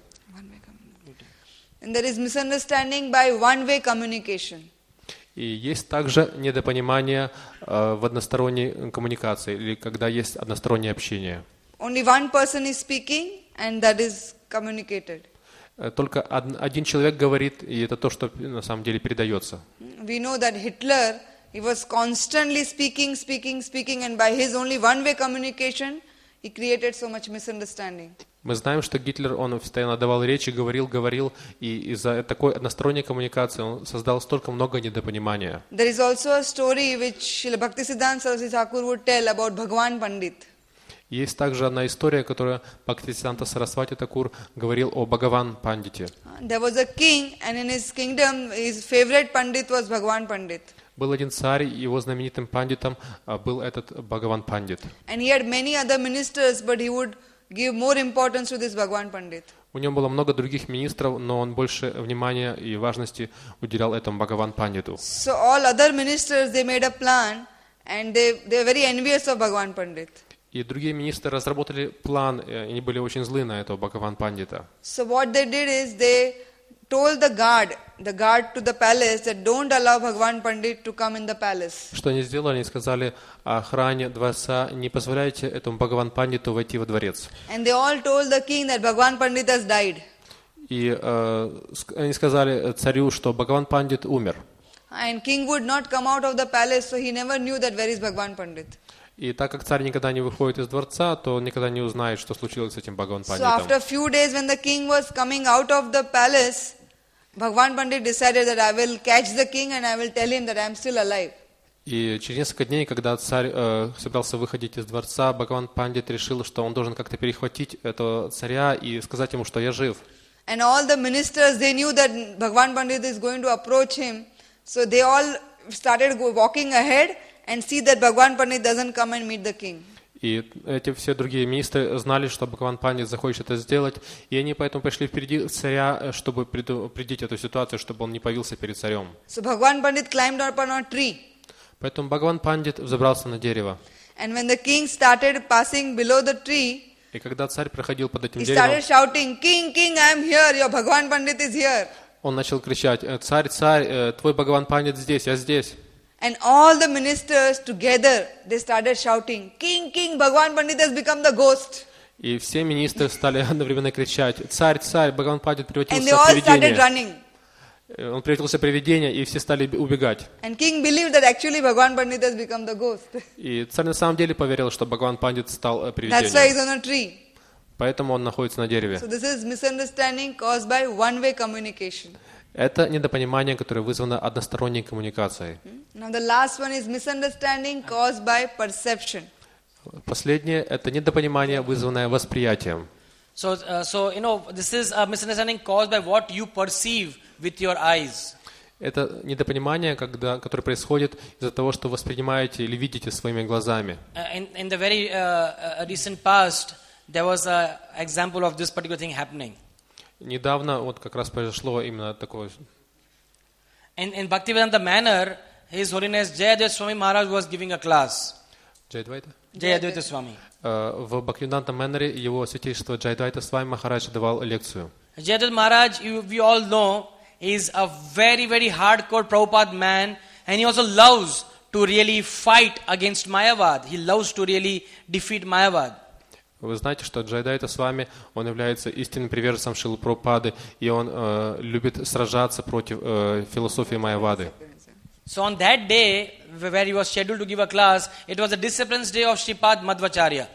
And there is misunderstanding by one-way communication. И есть также недопонимание в односторонней коммуникации, или когда есть одностороннее общение. Only one person is speaking and that is communicated. Только один человек говорит, и это то, что на самом деле передается. We know that Hitler, he was constantly speaking, and by his only one-way communication, he created so much misunderstanding. Мы знаем, что Гитлер, он постоянно давал речи, говорил, и из-за такой односторонней коммуникации он создал столько много недопонимания. There is also a story which Srila Bhaktisiddhanta Saraswati Thakur would tell about Bhagwan Pandit. Есть также одна история, которую Бхактисиддханта Сарасвати Такур говорил о Бхагаван Пандите. There was a king and in his kingdom his favorite Pandit was Bhagwan Pandit. Был один царь, его знаменитым пандитом был этот Бхагаван Пандит. And he had many other ministers but he would give more importance to this Bhagwan Pandit. У него было много других министров, но он больше внимания и важности уделял этому Бхагаван Пандиту. So all other ministers, they made a plan and they were very envious of Bhagwan Pandit. И другие министры разработали план, и они были очень злы на этого Бхагаван Пандита. So what they did is they told the guard to the palace that don't allow Bhagwan Pandit to come in the palace. Что они сделали? Они сказали охране дворца: не позволяйте этому Бхагаван Пандиту войти во дворец. And they all told the king that Bhagwan Pandit has died. И они сказали царю, что Бхагаван Пандит умер. And king would not come out of the palace, so he never knew that where is Bhagwan Pandit. И так как царь никогда не выходит из дворца, то он никогда не узнает, что случилось с этим Бхагаван So Пандитом. after a few days when the king was coming out of the palace, Bhagwan Pandit decided that I will catch the king and I will tell him that I am still alive. И через несколько дней, когда царь собирался выходить из дворца, Бхагаван Пандит решил, что он должен как-то перехватить этого царя и сказать ему, что я жив. And all the ministers, they knew that Bhagwan Pandit is going to approach him. So they all started walking ahead and see that Bhagwan Pandit doesn't come and meet the king. И эти все другие министры знали, что Бхагаван Пандит захочет это сделать, и они поэтому пошли впереди царя, чтобы предупредить эту ситуацию, чтобы он не появился перед царем. So Bhagwan Pandit climbed up on a tree. Поэтому Бхагаван Пандит взобрался на дерево. And when the king started passing below the tree, И когда царь проходил под этим he деревом, started shouting, King, King, I am here, your Bhagwan Pandit is here. он начал кричать: царь, царь, твой Бхагаван Пандит здесь, я здесь. And all the ministers together, they started shouting, King, King, Bhagwan Pandit has become the ghost. И все министры стали одновременно кричать: царь, царь, Бхагаван Пандит And превратился they в all started привидение. running. Он превратился в привидение, и все стали убегать. And king believed that actually Bhagwan Pandit has become the ghost. И царь на самом деле поверил, что Бхагаван Пандит стал That's why he's привидением. on a tree. Поэтому он находится на дереве. So this is misunderstanding caused by one-way communication. Это недопонимание, которое вызвано односторонней коммуникацией. Now the last one is misunderstanding caused by perception. Последнее – это недопонимание, вызванное восприятием. So this is a misunderstanding caused by what you perceive with your eyes. Это недопонимание, которое происходит из-за того, что воспринимаете или видите своими глазами. In the very recent past, there was an example of this particular thing happening. Недавно вот как раз произошло именно такое. In Bhaktivedanta Manor, His Holiness Jayadeva Swami Maharaj was giving a class. Jayadeva Swami. В Бхактивиданта Мэннере его святейшество Джайадвайта Свами Махарадж давал лекцию. Jayadeva Maharaj, we all know, is a very, very hardcore Prabhupada man, and he also loves to really fight against Mayavad. He loves to really defeat Mayavad. Вы знаете, что Джайадвайта Свами, он является истинным приверженцем Шрилы Прабхупады, и он любит сражаться против философии Майявады. So on that day, where he was scheduled to give a class, it was the Disciplines Day of Shripad Madhvacharya.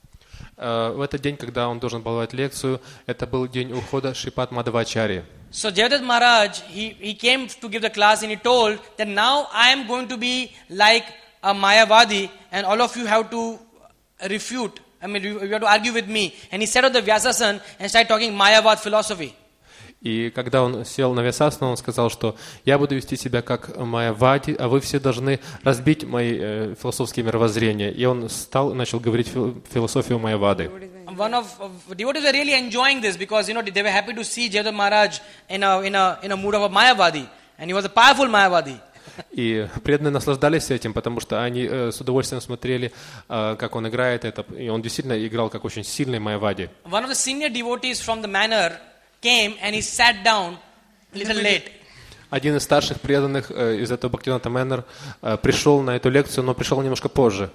В этот день, когда он должен был давать лекцию, это был день ухода Шрипад Мадхвачарьи. So Jayadeva Maharaj, he came to give the class and he told that now I am going to be like a Mayavadi and all of you have to refute. I mean, you have to argue with me. And he sat on the Vyasasana and started talking Mayavad philosophy. И когда он сел на Вьясасану, он сказал, что я буду вести себя как Майявади, а вы все должны разбить мои философские мировоззрения. И он стал и начал говорить философию Майявады. One of devotees were really enjoying this because they were happy to see Jayadeva Maharaj in a mood of a Mayavadi, and he was a powerful Mayavadi. И преданные наслаждались этим, потому что они с удовольствием смотрели, как он играет это, и он действительно играл как очень сильный Майявади. One of the senior devotees from the manor came and he sat down a little late. Один из старших преданных из этого Бхактивиданта Мэннер пришел на эту лекцию, но пришел немножко позже.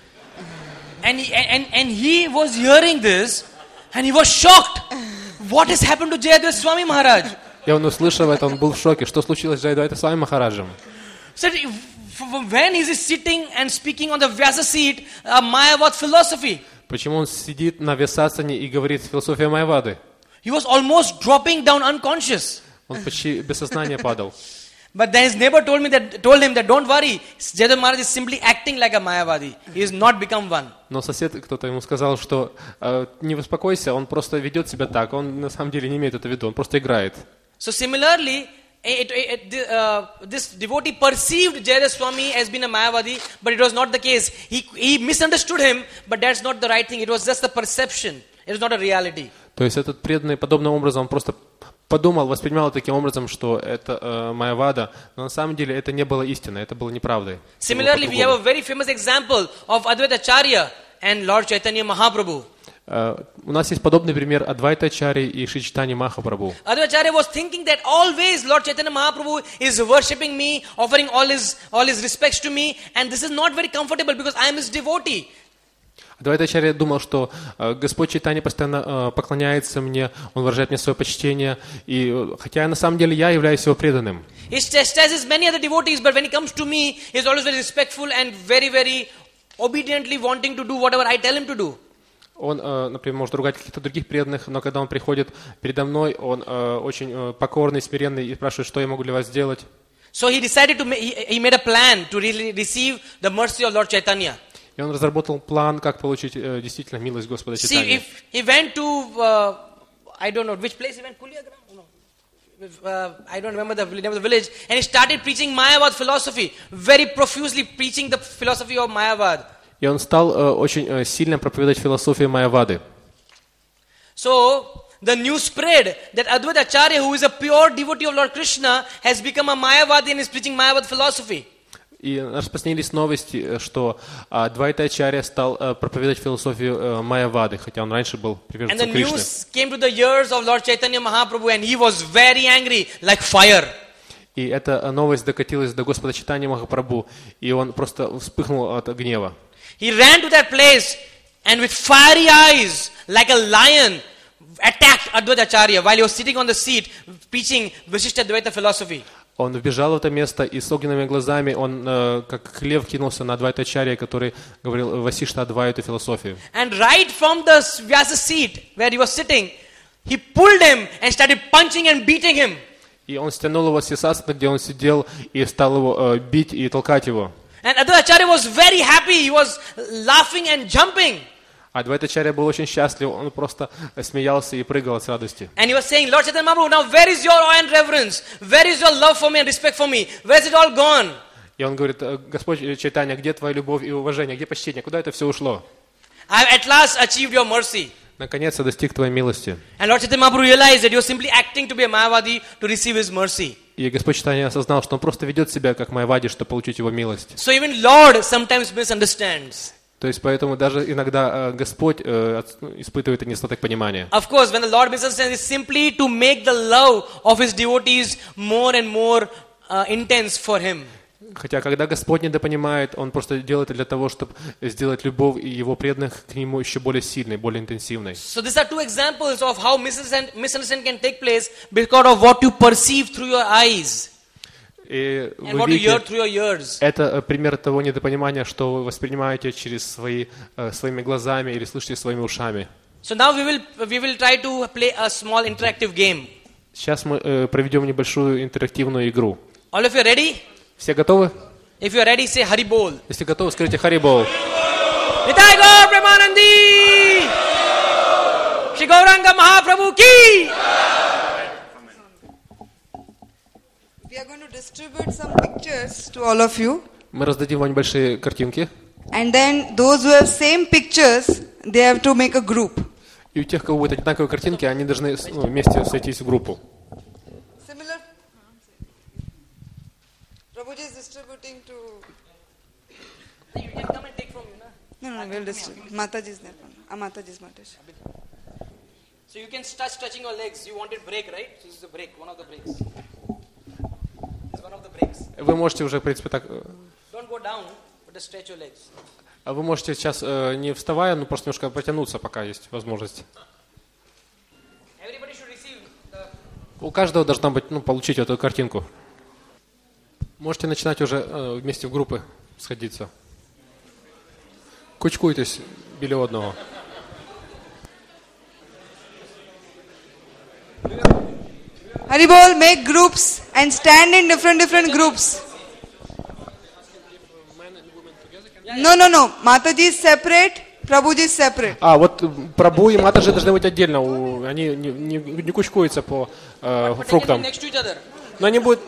And he was hearing this and he was shocked. What has happened to Jayadeva Swami Maharaj? И он, услышав это, он был в шоке. Что случилось с Джайадвайта Свами Махараджем? So when is he sitting and speaking on the Vyasa seat, Mayavad philosophy? Почему он сидит на Вьясасане и говорит философию Майявады? He was almost dropping down unconscious. Он почти без сознания падал. But then his neighbor told him that don't worry, Jayadeva Maharaj is simply acting like a Mayavadi. He has not become one. Но сосед кто-то ему сказал, что не беспокойся, он просто ведет себя так, он на самом деле не имеет это в виду, он просто играет. So similarly, this devotee perceived Jayadeva Swami as being a Mayavadi, but it was not the case. He misunderstood him, but that's not the right thing. It was just the perception. It is not a reality. То есть этот преданный подобным образом он просто подумал, воспринимал таким образом, что это Майявада, но на самом деле это не было истиной, это было неправдой. Similarly, we have a very famous example of Advaita Acharya and Lord Chaitanya Mahaprabhu. У нас есть подобный пример Адвайта Ачарьи и Шри Чайтанья Махапрабху. Advaita Acharya was thinking that always Lord Chaitanya Mahaprabhu is worshipping me, offering all his respects to me, and this is not very comfortable because I am his devotee. Адвайта Ачарья думал, что Господь Чайтанья постоянно поклоняется мне, Он выражает мне свое почтение, и хотя на самом деле я являюсь его преданным. He chastises many other devotees, but when it comes to me, he is always very respectful and very, very obediently wanting to do whatever I tell him to do. Он, например, может ругать каких-то других преданных, но когда он приходит передо мной, он очень покорный, смиренный и спрашивает, что я могу для вас сделать. So he decided he made a plan to really receive the mercy of Lord Chaitanya. И он разработал план, как получить действительно милость Господа Чайтаньи. See, if he went to, I don't know which place he went, Kuliagram? No. I don't remember the name of the village, and he started preaching Mayavad philosophy, very profusely preaching the philosophy of Mayavad. И он стал очень сильно проповедовать философию Майявады. So, the news spread that Advaita Acharya, who is a pure devotee of Lord Krishna, has become a Mayavadi and is preaching Mayavad philosophy. И распространились новости, что Адвайта Ачарья стал проповедовать философию Майявады, хотя он раньше был And the приверженцем Кришны. news came to the ears of Lord Chaitanya Mahaprabhu, and he was very angry, like fire. И эта новость докатилась до Господа Чайтаньи Махапрабху, и он просто вспыхнул от гнева. He ran to that place and with fiery eyes, like a lion, attacked Advaita Acharya while he was sitting on the seat preaching Vishishta Advaita philosophy. Он вбежал в это место, и с огненными глазами он, как лев, кинулся на Адвайта Ачарья, который говорил Васишта Адвайту философию. And right from the Vyasa's seat where he was sitting, he pulled him and started punching and beating him. И он стянул его с сисасана, где он сидел, и стал его бить и толкать его. And Advaita Acharya was very happy. He was laughing and jumping. Адвайта Ачарья был очень счастлив, он просто смеялся и прыгал от радости. And he was saying, Lord Chaitanya Mahaprabhu, now where is your awe and reverence? Where is your love for me and respect for me? Where is it all gone? И он говорит: Господь Чайтанья, где твоя любовь и уважение, где почтение, куда это все ушло? I have at last achieved your mercy. Наконец-то достиг твоей милости. And Lord Chaitanya Mahaprabhu realized that you were simply acting to be a Mayavadi to receive his mercy. И Господь Чайтанья осознал, что он просто ведет себя как Майявади, чтобы получить его милость. So even Lord sometimes misunderstands. То есть поэтому даже иногда Господь испытывает недостаток понимания. Of course, when the Lord misunderstands, it's simply to make the love of his devotees more and more intense for him. Хотя, когда Господь недопонимает, Он просто делает это для того, чтобы сделать любовь и Его преданных к Нему еще более сильной, более интенсивной. So these are two examples of how misunderstanding can take place because of what you perceive through your eyes И and вы what you hear видите, through your ears. это пример того недопонимания, что вы воспринимаете через своими глазами или слышите своими ушами. So now we will try to play a small interactive game. Сейчас мы проведем небольшую интерактивную игру. All of you ready? Все готовы? If you are ready, say Hari Bol. Если готовы, скажите Харибол. Nitai Gaur Premanandi! Shri Gauranga Mahaprabhu ki! We are going to distribute some pictures to all of you. Мы раздадим вам небольшие картинки. And then those who have same pictures, they have to make a group. И у тех, кого будут одинаковые картинки, они должны вместе сойтись в группу. Similar. Prabhuji is distributing to... You can come and take from you. No, we'll distribute. Mataji is there. Mataji is Mataji. So you can start stretching your legs. You wanted break, right? So this is a break, one of the breaks. This is one of the breaks. Вы можете уже, в принципе, так... Don't go down, but just stretch your legs. Вы можете сейчас, не вставая, но просто немножко потянуться, пока есть возможность. Everybody should receive the... У каждого должна быть, получить эту картинку. Можете начинать уже вместе в группы сходиться. Кучкуйтесь біля одного. Haribol, make groups and stand in different groups. No. Mataji is separate, Prabhuji is separate. Вот Прабху и Матаджи должны быть отдельно. Они не кучкуются по фруктам. Next to each other. Но они будут...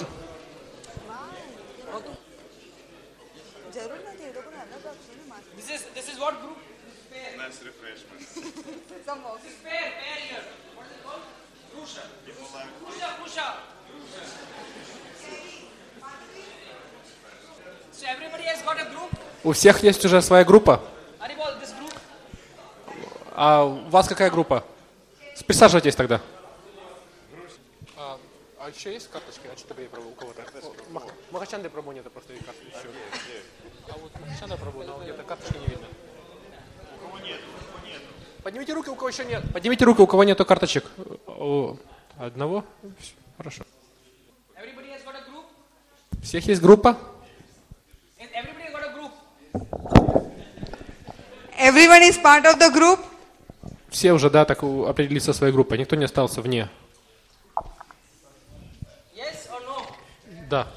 This is what group? Nice refreshment. Some here. What is it called? Krusha. So everybody has got a group. У всех есть уже своя группа? Haribol, this group. А у вас какая группа? Присаживайтесь тогда. А еще есть карточки? А что тебе у кого-то? Махачанды пробу нет, просто и карточки. А вот Махачанда пробу, но где-то карточки не видно. У кого нет? Поднимите руки, у кого еще нет. Поднимите руки, у кого нету карточек. У одного? Хорошо. Everybody has got a group. У всех есть группа? Everybody has got a group. Everyone is part of the group. Все уже, да, так определились со своей группой. Никто не остался вне. Yes or no? Да.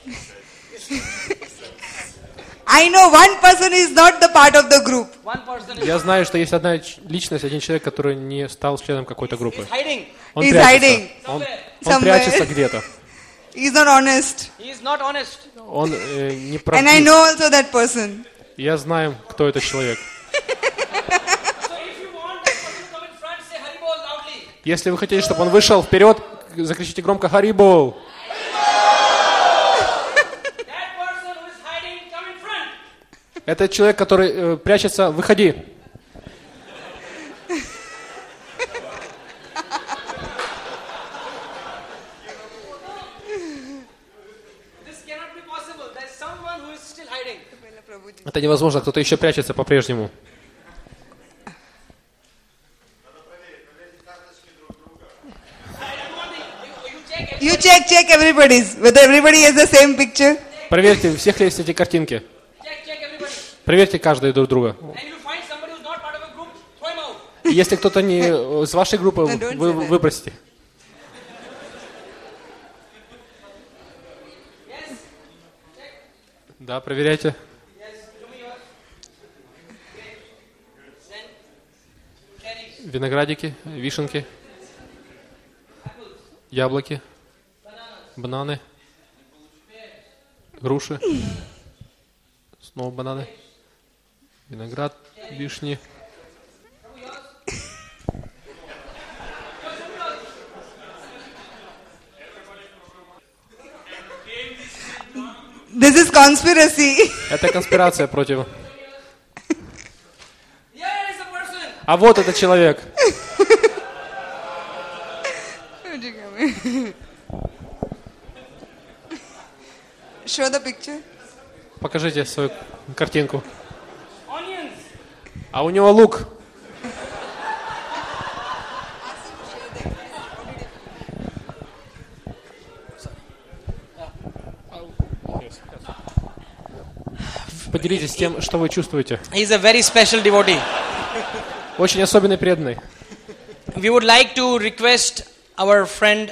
I know one person is not the part of the group. One person is Я знаю, что есть одна личность, один человек, который не стал членом какой-то группы. hiding. Он He's прячется. hiding. Он Somewhere. прячется где-то. He is not honest. He is not honest. Он And I неправдив. know also that person. Я знаю, кто этот человек. So if you want that person to come in front, say Haribol loudly. Если вы хотите, чтобы он вышел вперед, закричите громко «Харибол». That person who is hiding, come in front. Этот человек, который прячется, выходи. This cannot be possible. There is someone who is still hiding. Это невозможно, кто-то еще прячется по-прежнему. You check everybody's. Whether everybody has the same picture. Проверьте, у всех ли есть эти картинки. Check everybody. Проверьте каждый друг друга. And you find somebody who's not part of a group, throw him out. И если кто-то не из вашей группы, No, don't вы say that. выбросите. Yes. Да, проверяйте. Yes. Show me yours. Okay. Then cherries, Виноградики, вишенки, яблоки, бананы, груши, снова бананы, виноград, вишни. This is conspiracy. Это конспирация против. Here is a person. А вот этот человек. Show the picture. Покажите свою картинку. Onions. А у него лук. Поделитесь тем, что вы чувствуете. He is a very special devotee. Очень особенный преданный. We would like to request our friend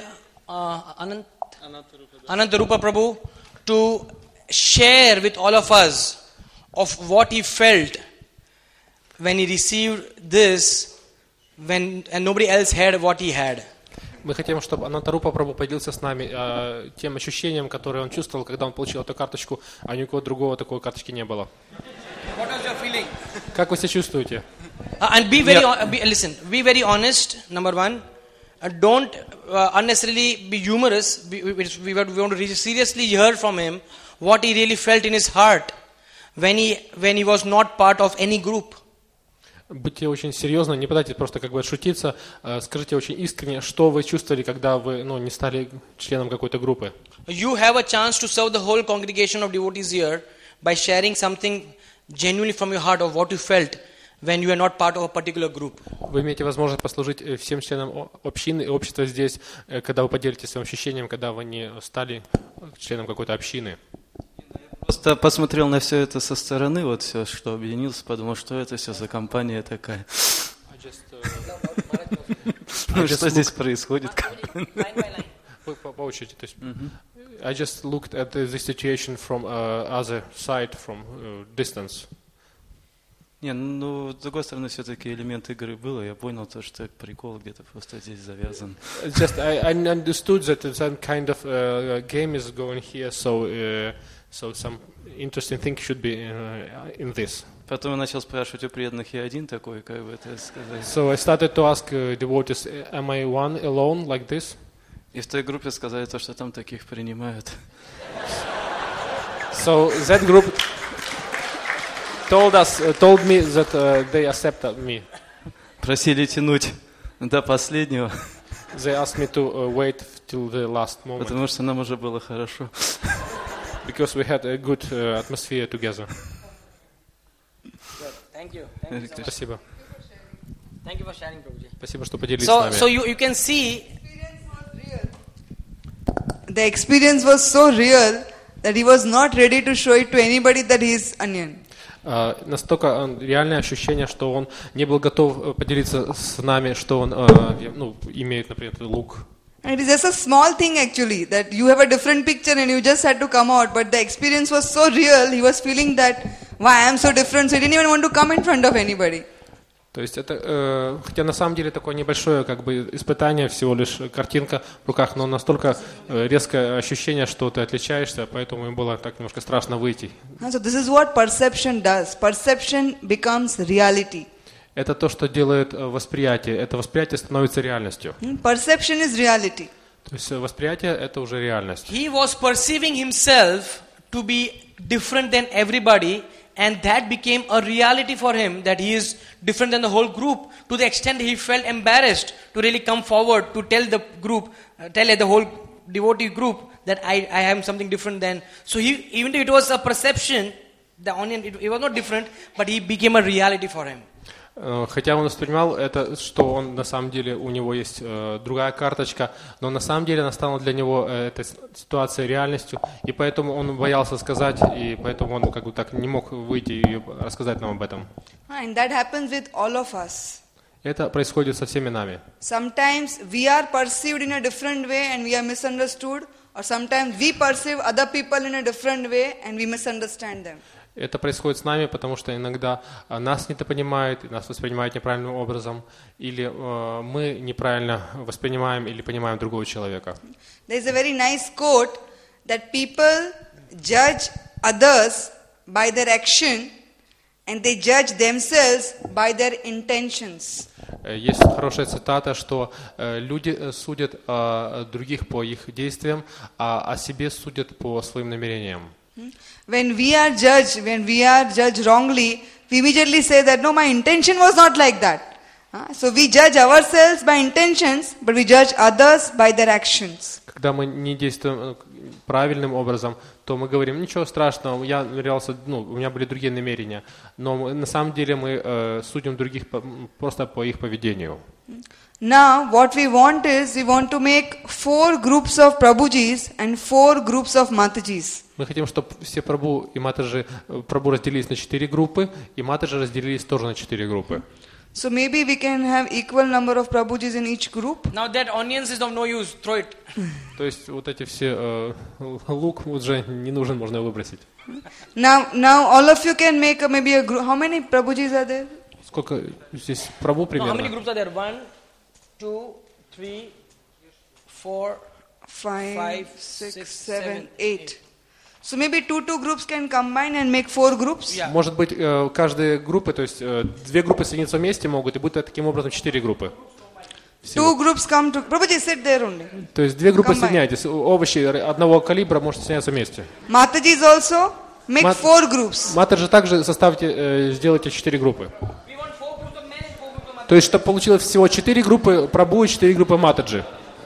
Anantarupa Prabhu to share with all of us of what he felt when he received this and nobody else had what he had. Мы хотим, чтобы Анантарупа Прабху поделился с нами тем ощущением, которое он чувствовал, когда он получил эту карточку, а ни у кого другого такой карточки не было. What was your feeling? Как вы себя чувствуете? And be very listen. Be very honest. Number one, don't unnecessarily be humorous. We want to seriously hear from him what he really felt in his heart when he was not part of any group. Будьте очень серьезны, не пытайтесь просто как бы отшутиться, скажите очень искренне, что вы чувствовали, когда вы не стали членом какой-то группы. You have a chance to serve the whole congregation of devotees here by sharing something genuinely from your heart of what you felt when you are not part of a particular group. Вы имеете возможность послужить всем членам общины и общества здесь, когда вы поделитесь своим ощущением, когда вы не стали членом какой-то общины. Просто посмотрел на все это со стороны, вот все, что объединился, подумал, что это все за компания такая. Что здесь происходит? По очереди, то есть. I just looked at the situation from other side, from distance. Не, ну, с другой стороны, все-таки элемент игры было, я понял то, что прикол где-то просто здесь завязан. Just I understood that some kind of game is going here, so some interesting thing should be in this. Потом я начал спрашивать у преданных, я один такой, как бы это сказать. So I started to ask devotees, am I one alone like this? И в той группе сказали то, что там таких принимают. So that group told me that they accepted me. Просили тянуть до последнего, They asked me to wait till the last moment потому что нам уже было хорошо. because we had a good atmosphere together. Thank you. Thank you so much. Спасибо. Thank you for sharing, Prabhuji. Спасибо, что поделились с So, нами. so you can see The experience was so real that he was not ready to show it to anybody that he is onion. Настолько реальное ощущение, что он не был готов поделиться с нами, что он имеет, например, лук. And it is just a small thing actually, that you have a different picture and you just had to come out, but the experience was so real, he was feeling that, why I am so different, so he didn't even want to come in front of anybody. То есть это, хотя на самом деле такое небольшое как бы испытание, всего лишь картинка в руках, но настолько резкое ощущение, что ты отличаешься, поэтому им было так немножко страшно выйти. So this is what perception does. Perception becomes reality. Это то, что делает восприятие. Это восприятие становится реальностью. Perception is reality. То есть восприятие – это уже реальность. he was perceiving himself to be different than everybody, and that became a reality for him, that he is different than the whole group, to the extent he felt embarrassed to really come forward to tell the group, tell the whole devotee group that I am something different than. So he, even though it was a perception, the onion, it was not different, but he became a reality for him. Хотя он воспринимал это, что он на самом деле, у него есть другая карточка, но на самом деле она стала для него эта ситуация реальностью, и поэтому он боялся сказать, и поэтому он как бы так не мог выйти и рассказать нам об этом. And that happens with all of us. Это происходит со всеми нами. Sometimes we are perceived in a different way and we are misunderstood, or sometimes we perceive other people in a different way and we misunderstand them. Это происходит с нами, потому что иногда нас недопонимают, нас воспринимают неправильным образом, или мы неправильно воспринимаем или понимаем другого человека. There is a very nice quote that people judge others by their action and they judge themselves by their intentions. Есть хорошая цитата, что люди судят других по их действиям, а о себе судят по своим намерениям. When we are judged wrongly, we immediately say that no, my intention was not like that. So we judge ourselves by intentions, but we judge others by their actions. Когда мы не действуем правильным образом, то мы говорим, ничего страшного, я намерялся, у меня были другие намерения. Но на самом деле мы судим других просто по их поведению. Now, what we want is, we want to make 4 groups of Prabhujis and 4 groups of Matajis. Мы хотим, чтобы все Прабху и Матаджи, Прабху разделились на 4 группы, и Матаджи разделились тоже на 4 группы. So maybe we can have equal number of Prabhujis in each group. Now that onions is of no use, throw it. То есть вот эти все лук уже не нужен, можно его выбросить. Now all of you can make maybe a group. How many Prabhujis are there? Сколько здесь Прабху No, how many примерно? groups are there? 1, 2, 3, 4, 5, 6, 7, 8. So maybe 2 groups can combine and make 4 groups. Yeah. Может быть, каждая группа, то есть 2 группы соединиться вместе могут, и будет таким образом 4 группы. 2 groups come to Prabhuji, sit there only. То есть 2 группы Combine. соединяйтесь. Овощи одного калибра можете соединяться вместе. Matajis also make 4 groups. Матаджи также составьте, сделайте 4 группы. We want 4 groups of men and 4 groups of Matajis. То есть, чтобы получилось всего 4 группы Прабху и 4 группы Матаджи.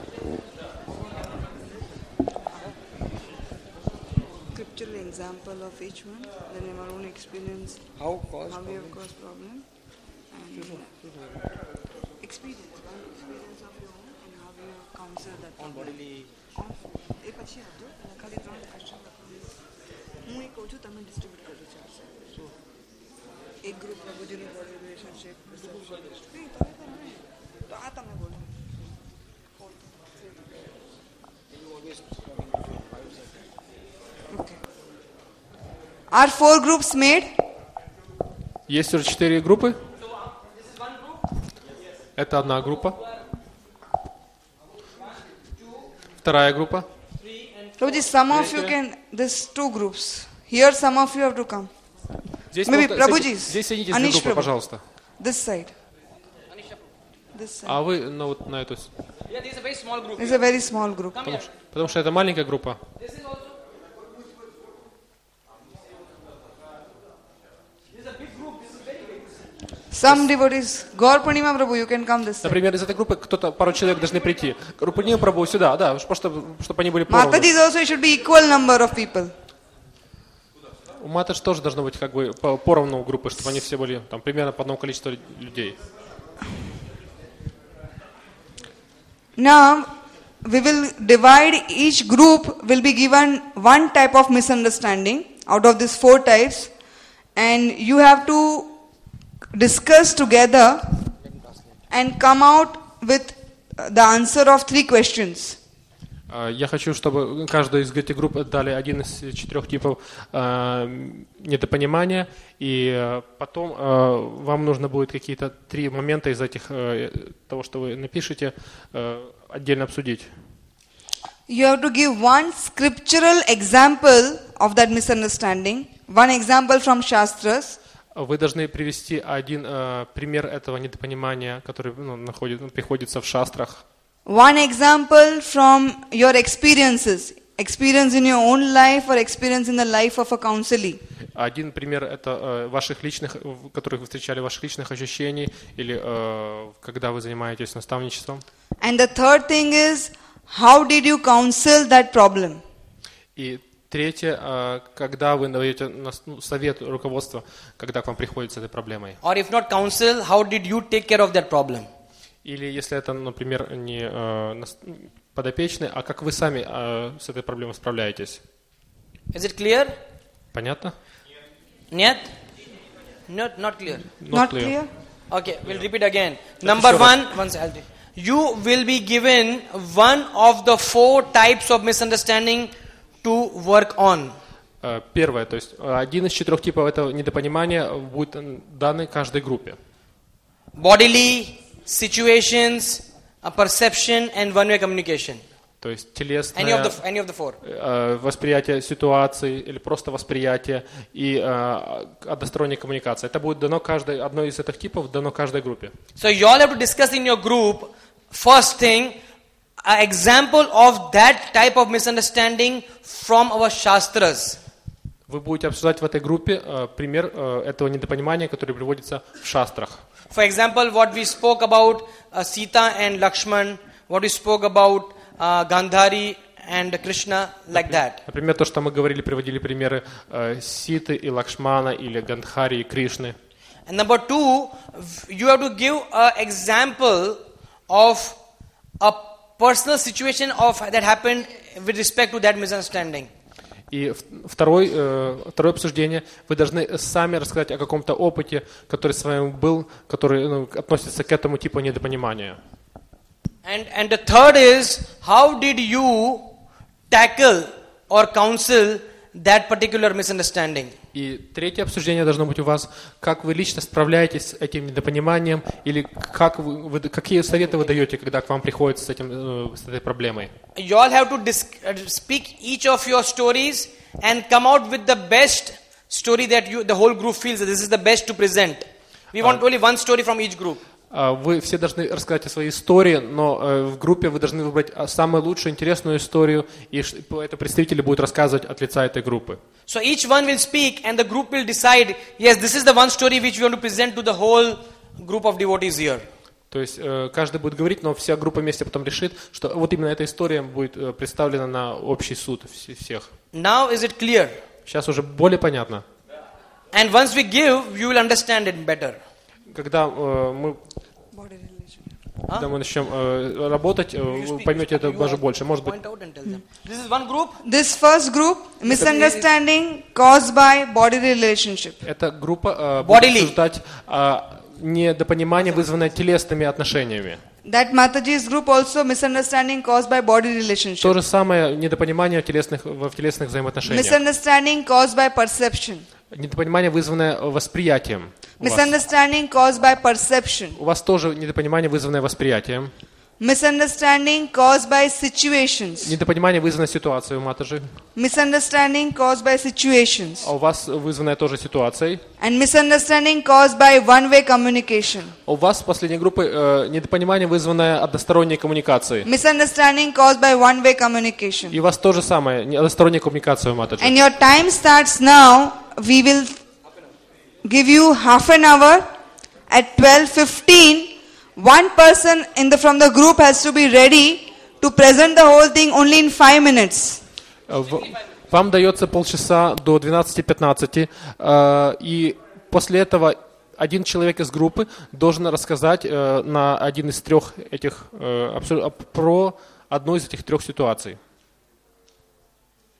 Scriptural example of each one, then our own experience, How cause? how we have caused problem, and experience, one experience of your own, and how we have counseled that On problem. bodily. એ પછી હતો ખાલી 3 question લખો. હું એ કહું છું તમે distribute કરજો ચાલશે. એક ગ્રુપ પ્રભુજીનું બોડી રિલેશનશિપ નહીં તમે કરો ને તો આ તમે બોલો. Okay. Are 4 groups made? Есть уже 4 группы. Это одна группа. Вторая группа. Prabhuji, some of you can, there's 2 groups. Here some of you have to come. Здесь, Maybe вот, Prabhuji. здесь соединитесь Anish в группу, Prabhu. пожалуйста. This side. This side. А вы вот на эту... Yeah, this is a very small group. It's a very small group. Come here. Потому что это маленькая группа. This is also. This is a big group. This is very big. Some devotees, Gaur Purnima Prabhu, you can come this side. Например, из этой группы кто-то, пару человек должны прийти. Рупанию Прабху сюда, да, чтобы они были поровну. Mataji's also it should be equal number of people. У Матадж тоже должно быть как бы поровну группы, чтобы они все были там примерно по одному количеству людей. Now, we will divide each group will be given one type of misunderstanding out of these 4 types, and you have to discuss together and come out with the answer of 3 questions. Я хочу, чтобы каждая из этих групп дали один из 4 типов недопонимания, и потом вам нужно будет какие-то 3 момента из этих, того, что вы напишете, отдельно обсудить. You have to give one scriptural example of that misunderstanding, one example from Shastras. Вы должны привести один пример этого недопонимания, который приходится в шастрах. One example from your experiences, experience in your own life or experience in the life of a counselee. Один пример это ваших личных, которых вы встречали, ваших личных ощущений или когда вы занимаетесь наставничеством. And the third thing is, how did you counsel that problem? И третье, когда вы даете совет, руководство, когда к вам приходит с этой проблемой. Or if not counsel, how did you take care of that problem? Или если это, например, не подопечный, а как вы сами с этой проблемой справляетесь? Is it clear? Понятно? Нет? Not clear. Not clear? Okay, we'll repeat again. Number one, you will be given one of the 4 types of misunderstanding to work on. Первое, то есть один из 4 типов этого недопонимания будет дан каждой группе. Bodily, situations, a perception and one-way communication. То есть телесное, Any of the 4. Восприятие ситуации или просто восприятие и односторонняя коммуникация. Это будет дано одной из этих типов, дано каждой группе. So you all have to discuss in your group, first thing, an example of that type of misunderstanding from our Shastras. Вы будете обсуждать в этой группе пример этого недопонимания, который приводится в шастрах. For example, what we spoke about Sita and Lakshman, what we spoke about Gandhari and Krishna, like that. Например, то, что мы говорили, приводили примеры Ситы и Лакшмана или Гандхари и Кришны. And number 2, you have to give an example of a personal situation that happened with respect to that misunderstanding. И второе обсуждение, вы должны сами рассказать о каком-то опыте, который с вами был, который относится к этому типу недопонимания. And the third is, how did you tackle or counsel that particular misunderstanding? И третье обсуждение должно быть у вас, как вы лично справляетесь с этим недопониманием, или какие советы вы даете, когда к вам приходят с этой проблемой. You all have to speak each of your stories and come out with the best story that the whole group feels that this is the best to present. We want only one story from each group. Вы все должны рассказать о своей истории, но в группе вы должны выбрать самую лучшую, интересную историю, и это представители будут рассказывать от лица этой группы. So each one will speak and the group will decide, yes, this is the one story which we want to present to the whole group of devotees here. То есть каждый будет говорить, но вся группа вместе потом решит, что вот именно эта история будет представлена на общий суд всех. Now is it clear? Сейчас уже более понятно. And once we give, you will understand it better. Когда мы начнем работать, вы поймете это даже больше. Может быть. This is one group. This first group, misunderstanding caused by body relationship. Эта группа будет обсуждать недопонимание, вызванное телесными отношениями. That Mataji's group also misunderstanding caused by body relationship. То же самое недопонимание в телесных взаимоотношениях. Misunderstanding caused by perception. Недопонимание, вызванное восприятием. Misunderstanding caused by perception. У вас тоже недопонимание, вызванное восприятием. Misunderstanding caused by situations. Недопонимание вызвано ситуацией у Матаджи. Misunderstanding caused by situations. А у вас вызванное тоже ситуацией. And misunderstanding caused by one-way communication. У вас в последней группе недопонимание, вызванное односторонней коммуникацией. Misunderstanding caused by one-way communication. И у вас тоже самое, односторонняя коммуникация у Матаджи. And your time starts now. We will give you half an hour. At 12:15, one person from the group has to be ready to present the whole thing only in 5 minutes. Вам дается полчаса до 12:15, и после этого один человек из группы должен рассказать на один из трех этих про одну из этих трех ситуаций.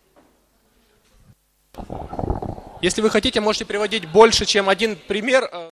Если вы хотите, можете приводить больше, чем один пример.